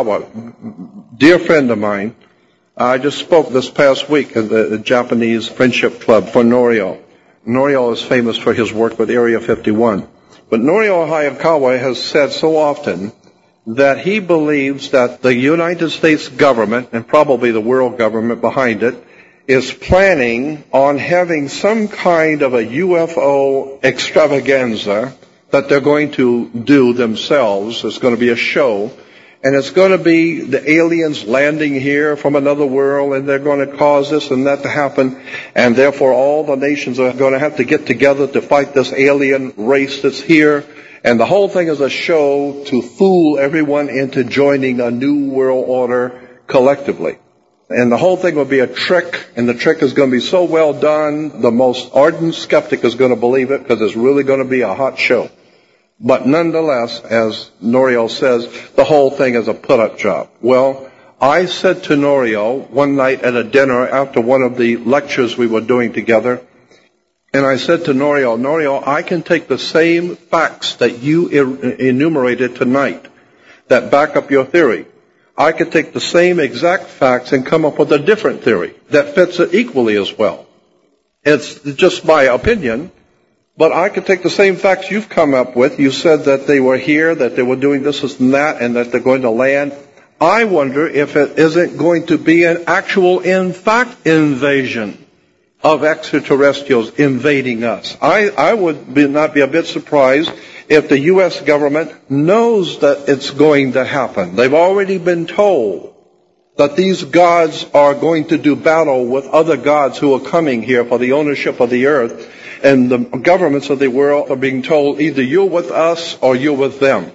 Hayakawa, dear friend of mine, I just spoke this past week at the Japanese Friendship Club for Norio. Norio is famous for his work with Area fifty-one. But Norio Hayakawa has said so often that he believes that the United States government, and probably the world government behind it, is planning on having some kind of a U F O extravaganza that they're going to do themselves. It's going to be a show. And it's going to be the aliens landing here from another world, and they're going to cause this and that to happen. And therefore all the nations are going to have to get together to fight this alien race that's here. And the whole thing is a show to fool everyone into joining a new world order collectively. And the whole thing will be a trick, and the trick is going to be so well done, the most ardent skeptic is going to believe it because it's really going to be a hot show. But nonetheless, as Norio says, the whole thing is a put-up job. Well, I said to Norio one night at a dinner after one of the lectures we were doing together, and I said to Norio, Norio, I can take the same facts that you enumerated tonight that back up your theory. I could take the same exact facts and come up with a different theory that fits it equally as well. It's just my opinion, but I could take the same facts you've come up with. You said that they were here, that they were doing this, this, and that, and that they're going to land. I wonder if it isn't going to be an actual, in fact, invasion of extraterrestrials invading us. I, I would be, not be a bit surprised if the U S government knows that it's going to happen. They've already been told that these gods are going to do battle with other gods who are coming here for the ownership of the earth. And the governments of the world are being told either you're with us or you're with them.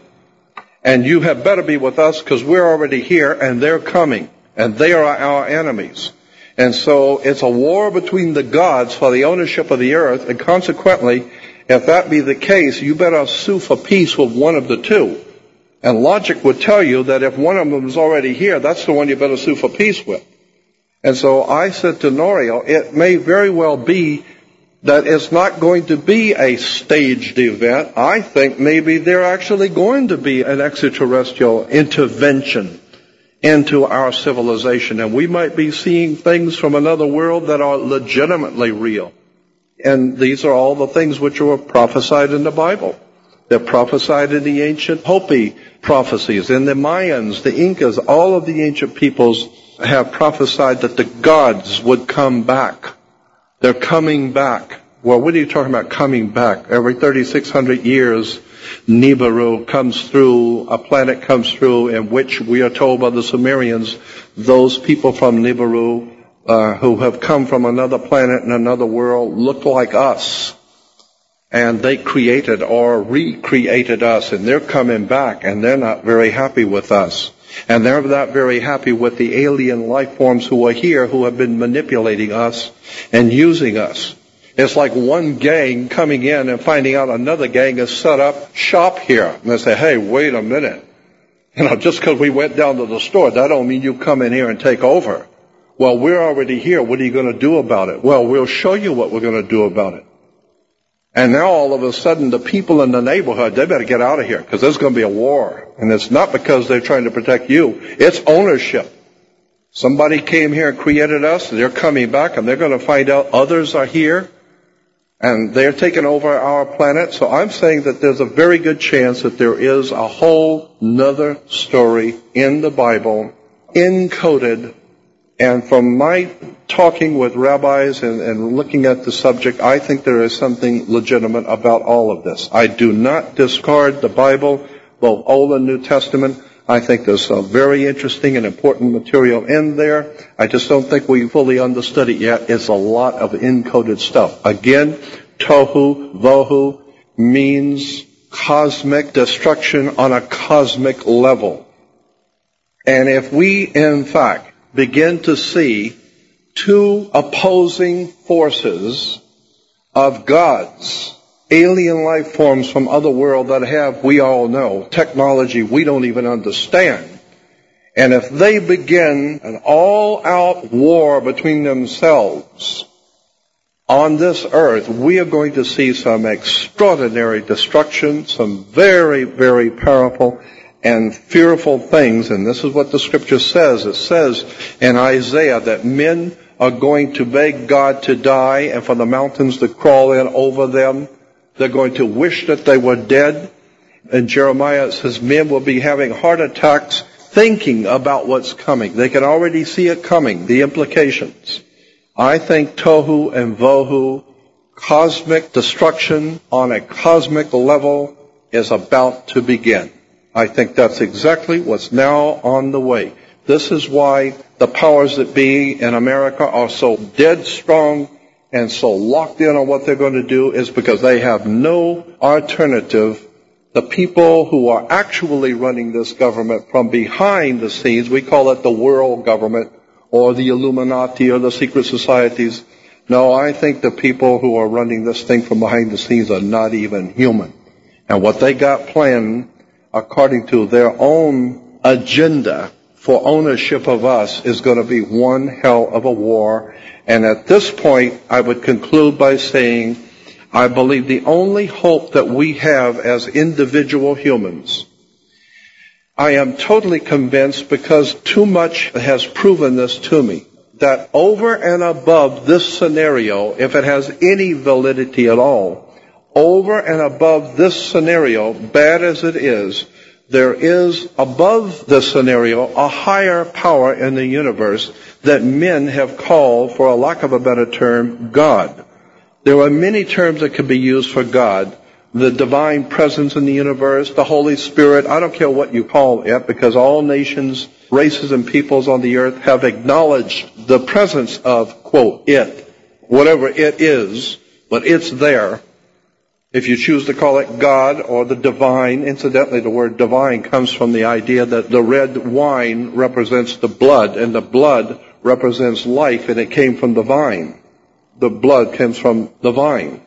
And you had better be with us because we're already here and they're coming. And they are our enemies. And so it's a war between the gods for the ownership of the earth. And consequently, if that be the case, you better sue for peace with one of the two. And logic would tell you that if one of them is already here, that's the one you better sue for peace with. And so I said to Norio, it may very well be that it's not going to be a staged event. I think maybe they're actually going to be an extraterrestrial intervention into our civilization. And we might be seeing things from another world that are legitimately real. And these are all the things which were prophesied in the Bible. They're prophesied in the ancient Hopi prophecies, in the Mayans, the Incas. All of the ancient peoples have prophesied that the gods would come back. They're coming back. Well, what are you talking about coming back? Every thirty-six hundred years, Nibiru comes through, a planet comes through in which we are told by the Sumerians, those people from Nibiru uh, who have come from another planet and another world look like us. And they created or recreated us, and they're coming back, and they're not very happy with us. And they're not very happy with the alien life forms who are here, who have been manipulating us and using us. It's like one gang coming in and finding out another gang has set up shop here. And they say, hey, wait a minute. You know, just because we went down to the store, that don't mean you come in here and take over. Well, we're already here. What are you going to do about it? Well, we'll show you what we're going to do about it. And now all of a sudden the people in the neighborhood, they better get out of here because there's going to be a war. And it's not because they're trying to protect you. It's ownership. Somebody came here and created us. They're coming back and they're going to find out others are here. And they're taking over our planet. So I'm saying that there's a very good chance that there is a whole nother story in the Bible, encoded. And from my talking with rabbis and, and looking at the subject, I think there is something legitimate about all of this. I do not discard the Bible, both Old and New Testament. I think there's some very interesting and important material in there. I just don't think we fully understood it yet. It's a lot of encoded stuff. Again, tohu, vohu means cosmic destruction on a cosmic level. And if we, in fact, begin to see two opposing forces of gods, alien life forms from other world that have, we all know, technology we don't even understand. And if they begin an all-out war between themselves on this earth, we are going to see some extraordinary destruction, some very, very powerful and fearful things. And this is what the scripture says. It says in Isaiah that men are going to beg God to die and for the mountains to crawl in over them. They're going to wish that they were dead. And Jeremiah says men will be having heart attacks thinking about what's coming. They can already see it coming, the implications. I think tohu and vohu, cosmic destruction on a cosmic level, is about to begin. I think that's exactly what's now on the way. This is why the powers that be in America are so dead strong and so locked in on what they're going to do, is because they have no alternative. The people who are actually running this government from behind the scenes, we call it the world government or the Illuminati or the secret societies. No, I think the people who are running this thing from behind the scenes are not even human. And what they got planned, according to their own agenda for ownership of us, is going to be one hell of a war. And at this point, I would conclude by saying, I believe the only hope that we have as individual humans, I am totally convinced, because too much has proven this to me, that over and above this scenario, if it has any validity at all, over and above this scenario, bad as it is, there is above this scenario a higher power in the universe that men have called, for a lack of a better term, God. There are many terms that can be used for God. The divine presence in the universe, the Holy Spirit, I don't care what you call it, because all nations, races, and peoples on the earth have acknowledged the presence of, quote, it, whatever it is, but it's there. If you choose to call it God or the divine, incidentally, the word divine comes from the idea that the red wine represents the blood, and the blood represents life, and it came from the vine. The blood comes from the vine.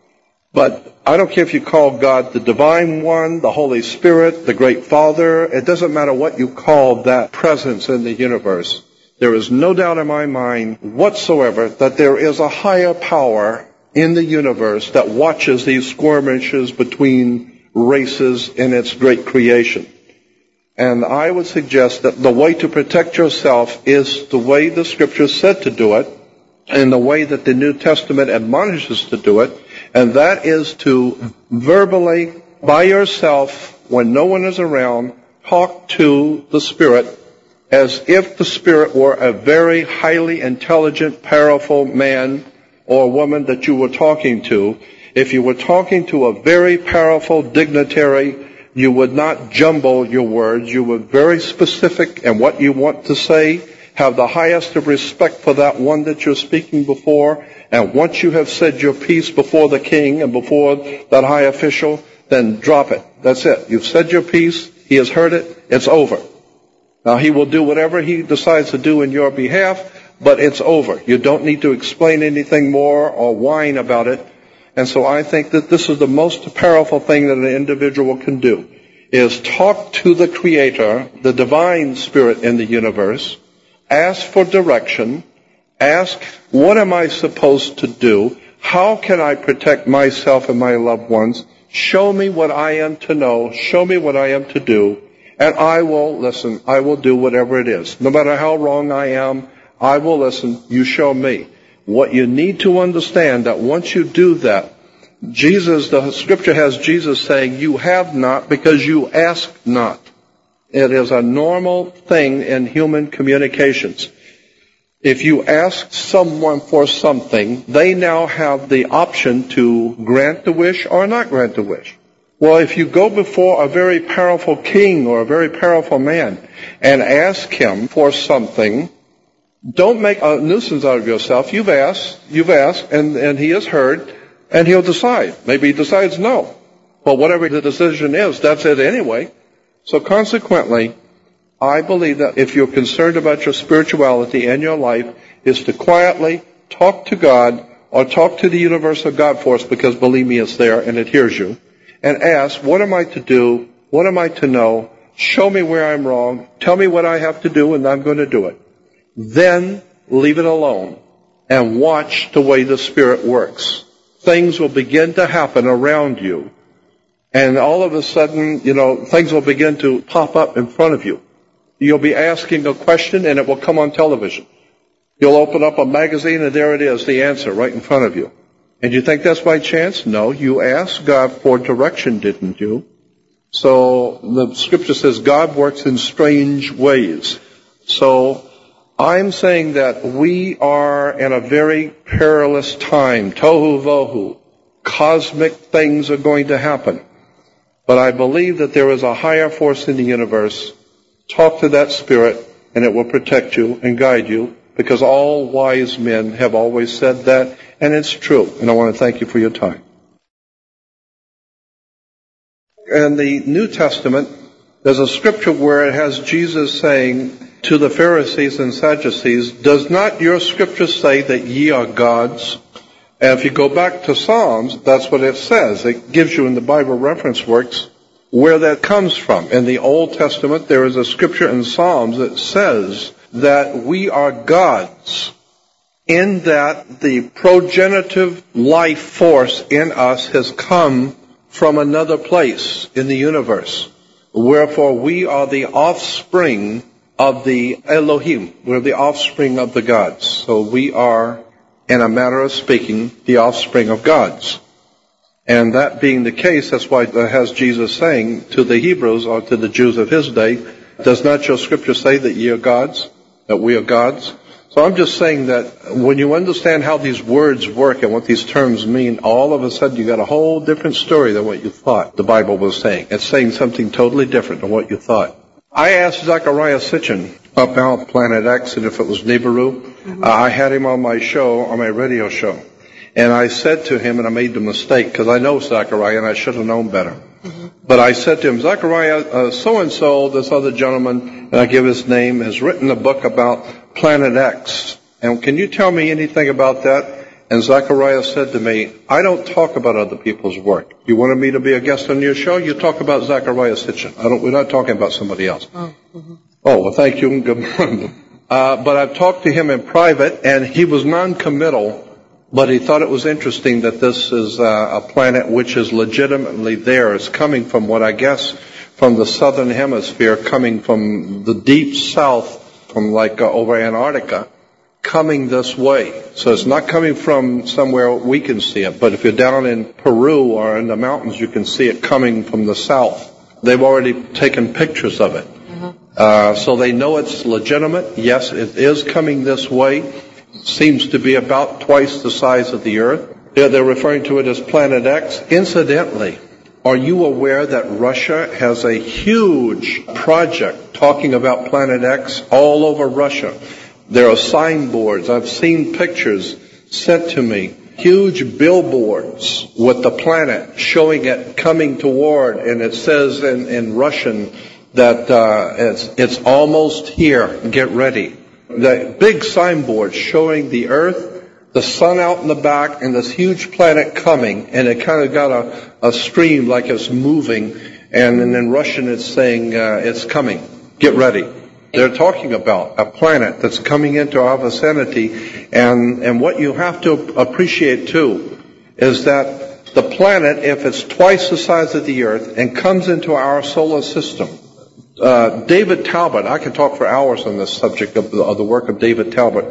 But I don't care if you call God the divine one, the Holy Spirit, the great Father. It doesn't matter what you call that presence in the universe. There is no doubt in my mind whatsoever that there is a higher power in the universe that watches these skirmishes between races in its great creation. And I would suggest that the way to protect yourself is the way the Scripture said to do it, and the way that the New Testament admonishes to do it, and that is to verbally, by yourself, when no one is around, talk to the Spirit as if the Spirit were a very highly intelligent, powerful man or woman that you were talking to. If you were talking to a very powerful dignitary, you would not jumble your words. You were very specific in what you want to say. Have the highest of respect for that one that you're speaking before. And once you have said your piece before the king and before that high official, then drop it. That's it. You've said your piece. He has heard it. It's over. Now, he will do whatever he decides to do in your behalf, but it's over. You don't need to explain anything more or whine about it. And so I think that this is the most powerful thing that an individual can do, is talk to the Creator, the divine Spirit in the universe, ask for direction, ask, what am I supposed to do? How can I protect myself and my loved ones? Show me what I am to know. Show me what I am to do. And I will listen. I will do whatever it is. No matter how wrong I am, I will listen. You show me. What you need to understand that once you do that, Jesus, the scripture has Jesus saying, you have not because you ask not. It is a normal thing in human communications. If you ask someone for something, they now have the option to grant the wish or not grant the wish. Well, if you go before a very powerful king or a very powerful man and ask him for something, don't make a nuisance out of yourself. You've asked, you've asked, and, and he has heard, and he'll decide. Maybe he decides no. Well, whatever the decision is, that's it anyway. So consequently, I believe that if you're concerned about your spirituality and your life, is to quietly talk to God or talk to the universal God force, because believe me, it's there and it hears you, and ask, what am I to do? What am I to know? Show me where I'm wrong. Tell me what I have to do, and I'm going to do it. Then leave it alone and watch the way the Spirit works. Things will begin to happen around you. And all of a sudden, you know, things will begin to pop up in front of you. You'll be asking a question and it will come on television. You'll open up a magazine and there it is, the answer right in front of you. And you think that's by chance? No, you asked God for direction, didn't you? So the scripture says God works in strange ways. So I'm saying that we are in a very perilous time. Tohu vohu. Cosmic things are going to happen. But I believe that there is a higher force in the universe. Talk to that spirit and it will protect you and guide you, because all wise men have always said that, and it's true. And I want to thank you for your time. In the New Testament, there's a scripture where it has Jesus saying to the Pharisees and Sadducees, does not your scripture say that ye are gods? And if you go back to Psalms, that's what it says. It gives you in the Bible reference works where that comes from. In the Old Testament, there is a scripture in Psalms that says that we are gods, in that the progenitive life force in us has come from another place in the universe. Wherefore we are the offspring of the Elohim. We're the offspring of the gods. So we are, in a manner of speaking, the offspring of gods. And that being the case, that's why it has Jesus saying to the Hebrews or to the Jews of his day, does not your scripture say that ye are gods? That we are gods? So I'm just saying that when you understand how these words work and what these terms mean, all of a sudden you got a whole different story than what you thought the Bible was saying. It's saying something totally different than what you thought. I asked Zecharia Sitchin about Planet X and if it was Nibiru. Mm-hmm. Uh, I had him on my show, on my radio show. And I said to him, and I made the mistake, because I know Zechariah and I should have known better. Mm-hmm. But I said to him, Zechariah, uh, so-and-so, this other gentleman, and I give his name, has written a book about Planet X. And can you tell me anything about that? And Zechariah said to me, I don't talk about other people's work. You wanted me to be a guest on your show? You talk about Zechariah Sitchin. I don't, we're not talking about somebody else. Oh, mm-hmm. Oh well, thank you and good morning. Uh, but I've talked to him in private, and he was non-committal. But he thought it was interesting that this is uh, a planet which is legitimately there. It's coming from what I guess from the southern hemisphere, coming from the deep south, from like uh, over Antarctica, coming this way. So it's not coming from somewhere we can see it. But if you're down in Peru or in the mountains, you can see it coming from the south. They've already taken pictures of it. Mm-hmm. Uh, so they know it's legitimate. Yes, it is coming this way. Seems to be about twice the size of the Earth. Yeah, they're referring to it as Planet X. Incidentally, are you aware that Russia has a huge project talking about Planet X all over Russia? There are signboards. I've seen pictures sent to me. Huge billboards with the planet showing it coming toward, and it says in, in Russian that uh, it's, it's almost here. Get ready. The big signboard showing the Earth, the sun out in the back, and this huge planet coming, and it kind of got a, a stream like it's moving, and, and in Russian it's saying uh, it's coming. Get ready. They're talking about a planet that's coming into our vicinity, and, and what you have to appreciate too is that the planet, if it's twice the size of the Earth and comes into our solar system, Uh, David Talbot, I can talk for hours on this subject of the, of the work of David Talbot.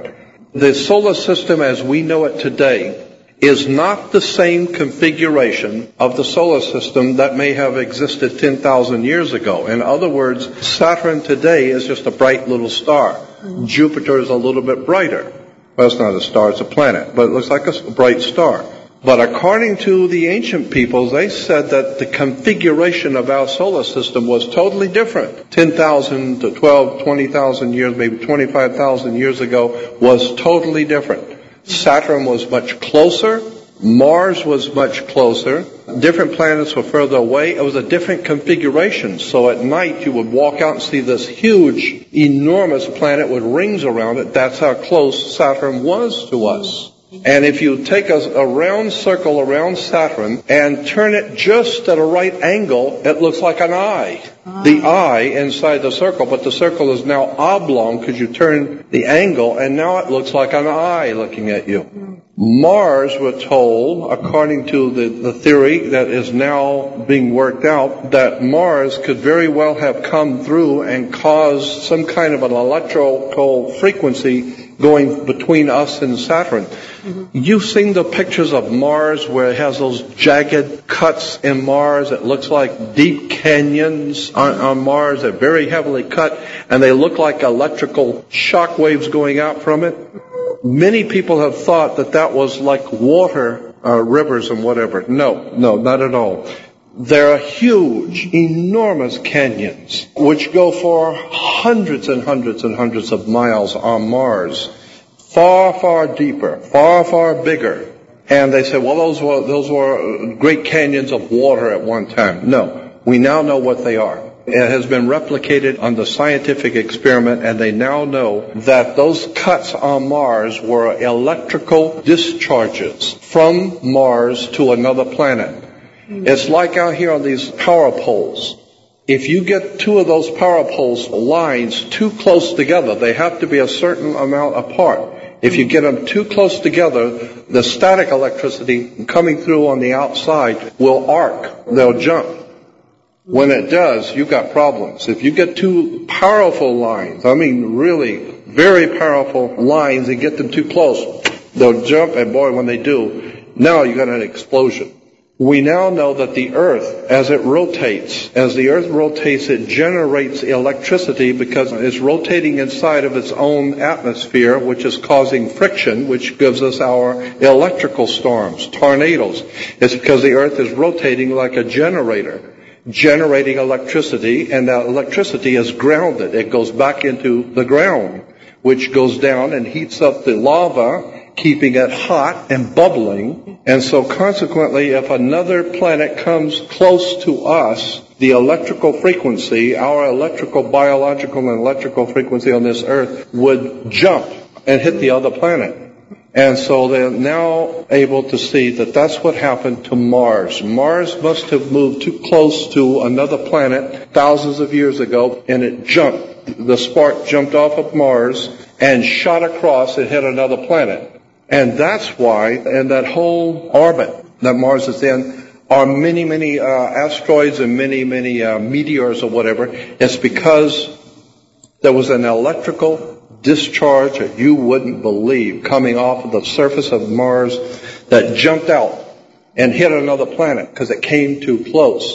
The solar system as we know it today is not the same configuration of the solar system that may have existed ten thousand years ago. In other words, Saturn today is just a bright little star. Mm-hmm. Jupiter is a little bit brighter. Well, it's not a star, it's a planet, but it looks like a bright star. But according to the ancient peoples, they said that the configuration of our solar system was totally different. ten thousand to twelve, twenty thousand years, maybe twenty-five thousand years ago was totally different. Saturn was much closer. Mars was much closer. Different planets were further away. It was a different configuration. So at night you would walk out and see this huge, enormous planet with rings around it. That's how close Saturn was to us. And if you take a, a round circle around Saturn and turn it just at a right angle, it looks like an eye. The eye inside the circle, but the circle is now oblong because you turn the angle, and now it looks like an eye looking at you. Mars, we're told, according to the, the theory that is now being worked out, that Mars could very well have come through and caused some kind of an electrical frequency going between us and Saturn. Mm-hmm. You've seen the pictures of Mars where it has those jagged cuts in Mars. It looks like deep canyons on, on Mars. They're very heavily cut, and they look like electrical shock waves going out from it. Many people have thought that that was like water, uh, rivers and whatever. No, no, not at all. There are huge, enormous canyons which go for hundreds and hundreds and hundreds of miles on Mars. Far, far deeper, far, far bigger. And they say, well, those were, those were great canyons of water at one time. No, we now know what they are. It has been replicated on the scientific experiment, and they now know that those cuts on Mars were electrical discharges from Mars to another planet. It's like out here on these power poles. If you get two of those power poles lines too close together, they have to be a certain amount apart. If you get them too close together, the static electricity coming through on the outside will arc. They'll jump. When it does, you've got problems. If you get two powerful lines, I mean really very powerful lines, and get them too close, they'll jump, and boy, when they do, now you got an explosion. We now know that the Earth, as it rotates, as the Earth rotates, it generates electricity because it's rotating inside of its own atmosphere, which is causing friction, which gives us our electrical storms, tornadoes. It's because the Earth is rotating like a generator, generating electricity, and that electricity is grounded. It goes back into the ground, which goes down and heats up the lava, keeping it hot and bubbling. And so consequently, if another planet comes close to us, the electrical frequency, our electrical, biological and electrical frequency on this Earth would jump and hit the other planet. And so they're now able to see that that's what happened to Mars. Mars must have moved too close to another planet thousands of years ago, and it jumped. The spark jumped off of Mars and shot across and hit another planet. And that's why, in that whole orbit that Mars is in, are many, many uh, asteroids and many, many uh, meteors or whatever. It's because there was an electrical discharge that you wouldn't believe coming off of the surface of Mars that jumped out and hit another planet because it came too close.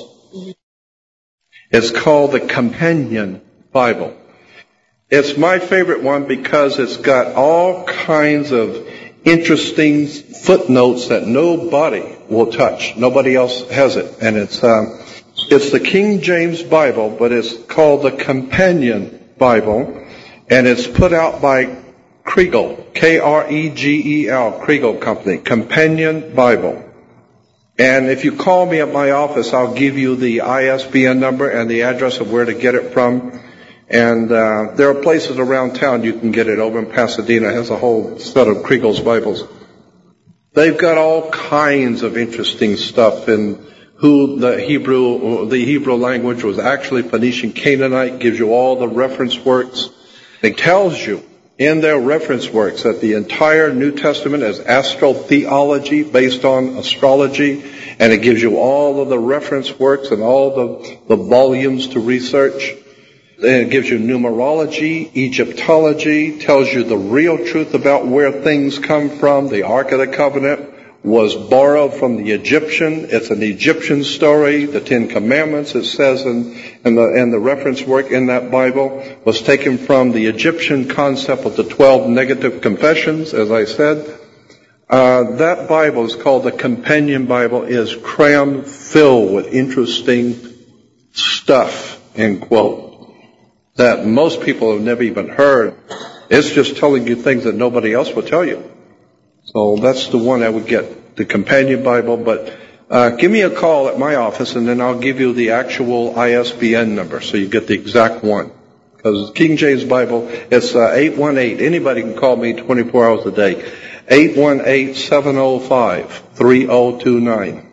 It's called the Companion Bible. It's my favorite one because it's got all kinds of interesting footnotes that nobody will touch. Nobody else has it. And it's um, it's the King James Bible, but it's called the Companion Bible. And it's put out by Kregel, K R E G E L, Kregel Company, Companion Bible. And if you call me at my office, I'll give you the I S B N number and the address of where to get it from. And uh, there are places around town you can get it. Over in Pasadena has a whole set of Kregel's Bibles. They've got all kinds of interesting stuff in who the Hebrew, the Hebrew language was actually Phoenician Canaanite, gives you all the reference works. It tells you in their reference works that the entire New Testament is astrotheology based on astrology, and it gives you all of the reference works and all the, the volumes to research. It gives you numerology, Egyptology, tells you the real truth about where things come from. The Ark of the Covenant was borrowed from the Egyptian. It's an Egyptian story. The Ten Commandments, it says in, in the, and the reference work in that Bible was taken from the Egyptian concept of the twelve negative confessions, as I said. Uh, that Bible is called the Companion Bible, is cram filled with interesting stuff, end quote, that most people have never even heard. It's just telling you things that nobody else will tell you. So that's the one I would get, the Companion Bible. But uh, give me a call at my office, and then I'll give you the actual I S B N number so you get the exact one. Because King James Bible, it's uh, eight one eight. Anybody can call me twenty-four hours a day. eight one eight, seven zero five, three zero two nine.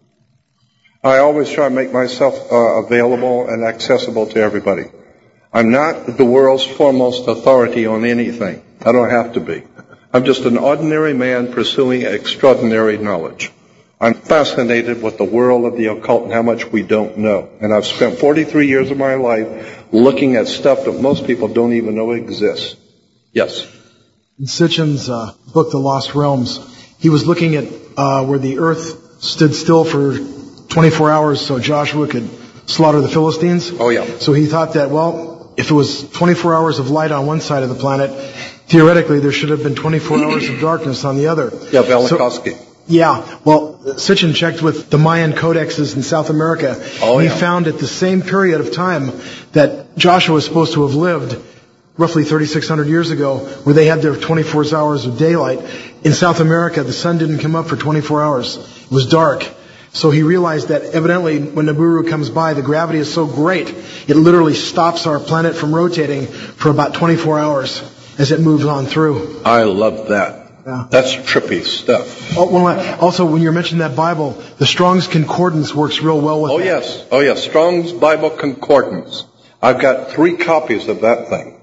I always try to make myself uh, available and accessible to everybody. I'm not the world's foremost authority on anything. I don't have to be. I'm just an ordinary man pursuing extraordinary knowledge. I'm fascinated with the world of the occult and how much we don't know. And I've spent forty-three years of my life looking at stuff that most people don't even know exists. Yes? In Sitchin's uh, book, The Lost Realms, he was looking at uh, where the earth stood still for twenty-four hours so Joshua could slaughter the Philistines. Oh, yeah. So he thought that, well, if it was twenty-four hours of light on one side of the planet, theoretically there should have been twenty-four hours of darkness on the other. Yeah, Velikovsky. So, yeah, well, Sitchin checked with the Mayan codexes in South America. Oh, and he yeah. found at the same period of time that Joshua was supposed to have lived, roughly thirty-six hundred years ago, where they had their twenty-four hours of daylight. In South America, the sun didn't come up for twenty-four hours. It was dark. So he realized that evidently when Nibiru comes by, the gravity is so great, it literally stops our planet from rotating for about twenty-four hours as it moves on through. I love that. Yeah. That's trippy stuff. Oh, well, also, when you're mentioning that Bible, the Strong's Concordance works real well with Oh, that. yes. Oh, yes. Strong's Bible Concordance. I've got three copies of that thing.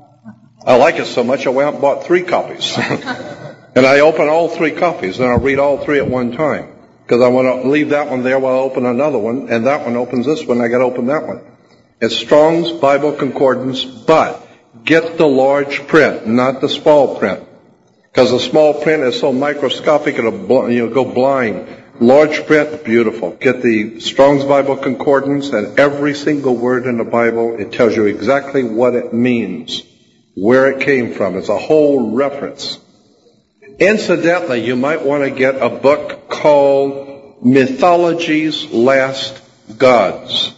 I like it so much I went out and bought three copies. And I open all three copies, and I read all three at one time. Because I want to leave that one there while I open another one, and that one opens this one, I got to open that one. It's Strong's Bible Concordance, but get the large print, not the small print. Because the small print is so microscopic it'll you know, go blind. Large print, beautiful. Get the Strong's Bible Concordance, and every single word in the Bible, it tells you exactly what it means, where it came from. It's a whole reference. Incidentally, you might want to get a book called Mythology's Last Gods.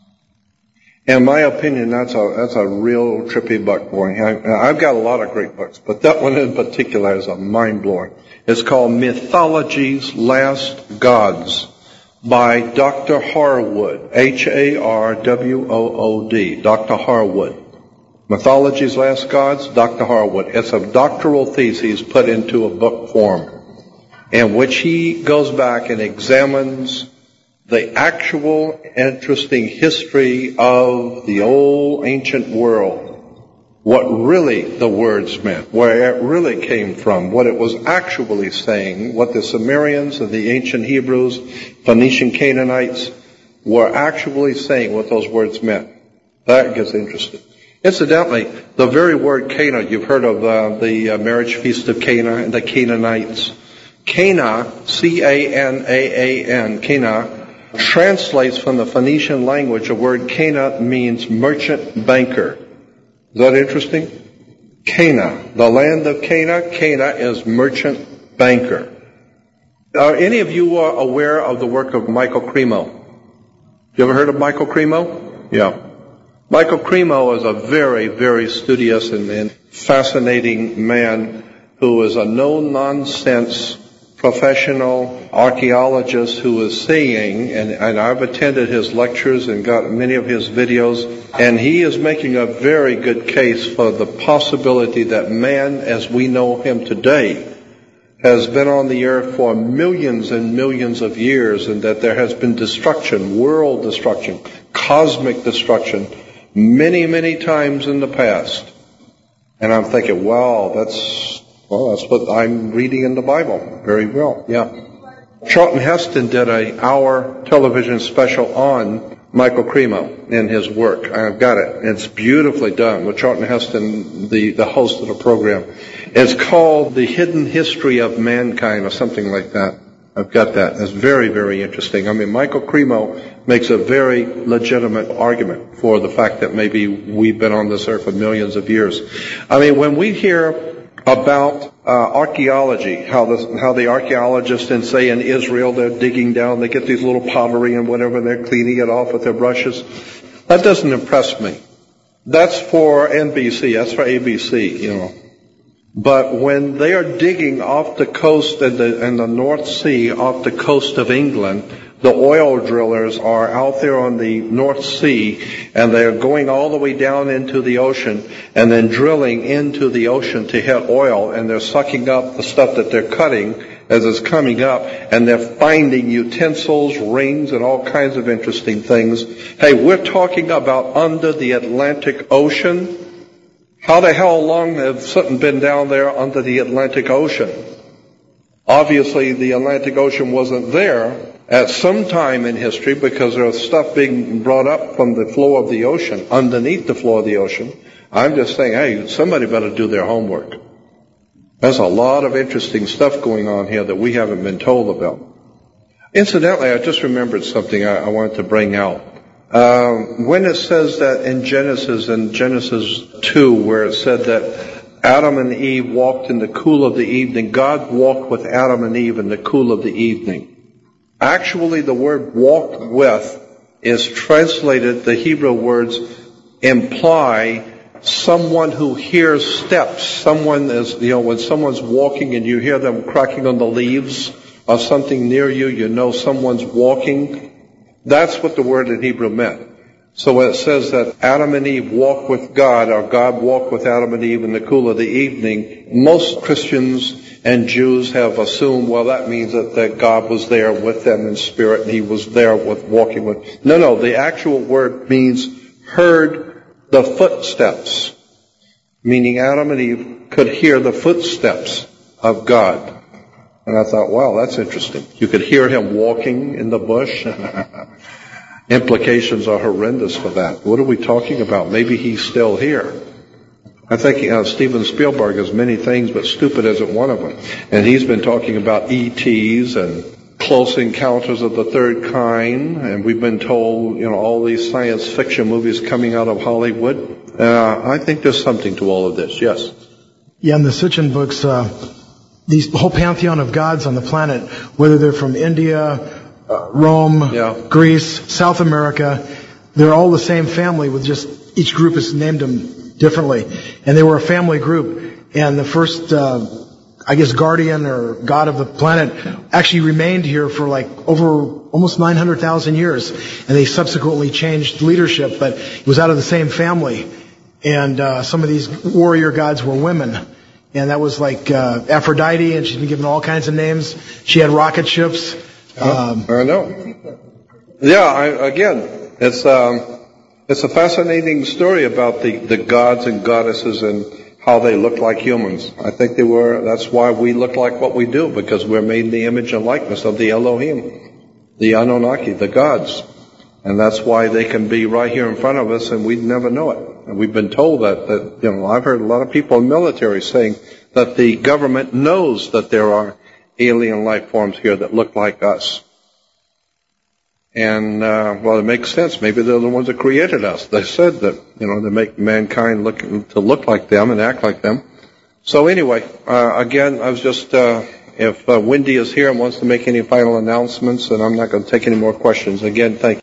In my opinion, that's a that's a real trippy book, boy. I, I've got a lot of great books, but that one in particular is a mind-blower. It's called Mythology's Last Gods by Doctor Harwood, H A R W O O D, Doctor Harwood. Mythology's Last Gods, Doctor Harwood. It's a doctoral thesis put into a book form, in which he goes back and examines the actual interesting history of the old ancient world, what really the words meant, where it really came from, what it was actually saying, what the Sumerians and the ancient Hebrews, Phoenician Canaanites were actually saying, what those words meant. That gets interesting. Incidentally, the very word Cana, you've heard of uh, the uh, marriage feast of Cana and the Canaanites. Cana, C A N A A N, Cana, translates from the Phoenician language. The word Cana means merchant banker. Is that interesting? Cana, the land of Cana, Cana is merchant banker. Are any of you uh, aware of the work of Michael Cremo? You ever heard of Michael Cremo? Yeah. Michael Cremo is a very, very studious and, and fascinating man who is a no-nonsense professional archaeologist who is saying, and, and I've attended his lectures and got many of his videos, and he is making a very good case for the possibility that man, as we know him today, has been on the earth for millions and millions of years, and that there has been destruction, world destruction, cosmic destruction, many, many times in the past. And I'm thinking, wow, that's, well, that's what I'm reading in the Bible. Very well, yeah. Charlton Heston did an hour television special on Michael Cremo in his work. I've got it. It's beautifully done with Charlton Heston, the, the host of the program. It's called The Hidden History of Mankind or something like that. I've got that. It's very, very interesting. I mean, Michael Cremo makes a very legitimate argument for the fact that maybe we've been on this earth for millions of years. I mean, when we hear about uh, archaeology, how the, how the archaeologists in, say, in Israel, they're digging down, they get these little pottery and whatever, they're cleaning it off with their brushes. That doesn't impress me. That's for N B C, that's for A B C, you know. But when they are digging off the coast in the, in the North Sea, off the coast of England, the oil drillers are out there on the North Sea, and they're going all the way down into the ocean, and then drilling into the ocean to hit oil, and they're sucking up the stuff that they're cutting as it's coming up, and they're finding utensils, rings, and all kinds of interesting things. Hey, we're talking about under the Atlantic Ocean. How the hell long have something been down there under the Atlantic Ocean? Obviously, the Atlantic Ocean wasn't there at some time in history because there's stuff being brought up from the floor of the ocean, underneath the floor of the ocean. I'm just saying, hey, somebody better do their homework. There's a lot of interesting stuff going on here that we haven't been told about. Incidentally, I just remembered something I, I wanted to bring out. Uh, when it says that in Genesis, in Genesis two, where it said that Adam and Eve walked in the cool of the evening, God walked with Adam and Eve in the cool of the evening. Actually, the word walked with is translated, the Hebrew words imply someone who hears steps. Someone is, you know, when someone's walking and you hear them cracking on the leaves or something near you, you know someone's walking. That's what the word in Hebrew meant. So when it says that Adam and Eve walked with God, or God walked with Adam and Eve in the cool of the evening, most Christians and Jews have assumed, well, that means that, that God was there with them in spirit and he was there with walking with. No, no, the actual word means heard the footsteps, meaning Adam and Eve could hear the footsteps of God. And I thought, wow, that's interesting. You could hear him walking in the bush. Implications are horrendous for that. What are we talking about? Maybe he's still here. I think uh, Steven Spielberg is many things, but stupid isn't one of them. And he's been talking about E Ts and Close Encounters of the Third Kind, and we've been told, you know, all these science fiction movies coming out of Hollywood. Uh, I think there's something to all of this, yes. Yeah, in the Sitchin books, uh, these whole pantheon of gods on the planet, whether they're from India, uh, Rome, yeah. Greece, South America, they're all the same family with just each group has named them differently. And they were a family group. And the first, uh, I guess, guardian or god of the planet actually remained here for like over almost nine hundred thousand years. And they subsequently changed leadership, but it was out of the same family. And uh, some of these warrior gods were women. And that was like uh, Aphrodite, and she's been given all kinds of names. She had rocket ships. Um, I know. Yeah, I, again, it's um, it's a fascinating story about the, the gods and goddesses and how they look like humans. I think they were. That's why we look like what we do, because we're made in the image and likeness of the Elohim, the Anunnaki, the gods, and that's why they can be right here in front of us, and we'd never know it. And we've been told that, that, you know, I've heard a lot of people in the military saying that the government knows that there are alien life forms here that look like us. And, uh, well, it makes sense. Maybe they're the ones that created us. They said that, you know, they make mankind look, to look like them and act like them. So anyway, uh, again, I was just, uh, if uh, Wendy is here and wants to make any final announcements, and I'm not going to take any more questions. Again, thank you.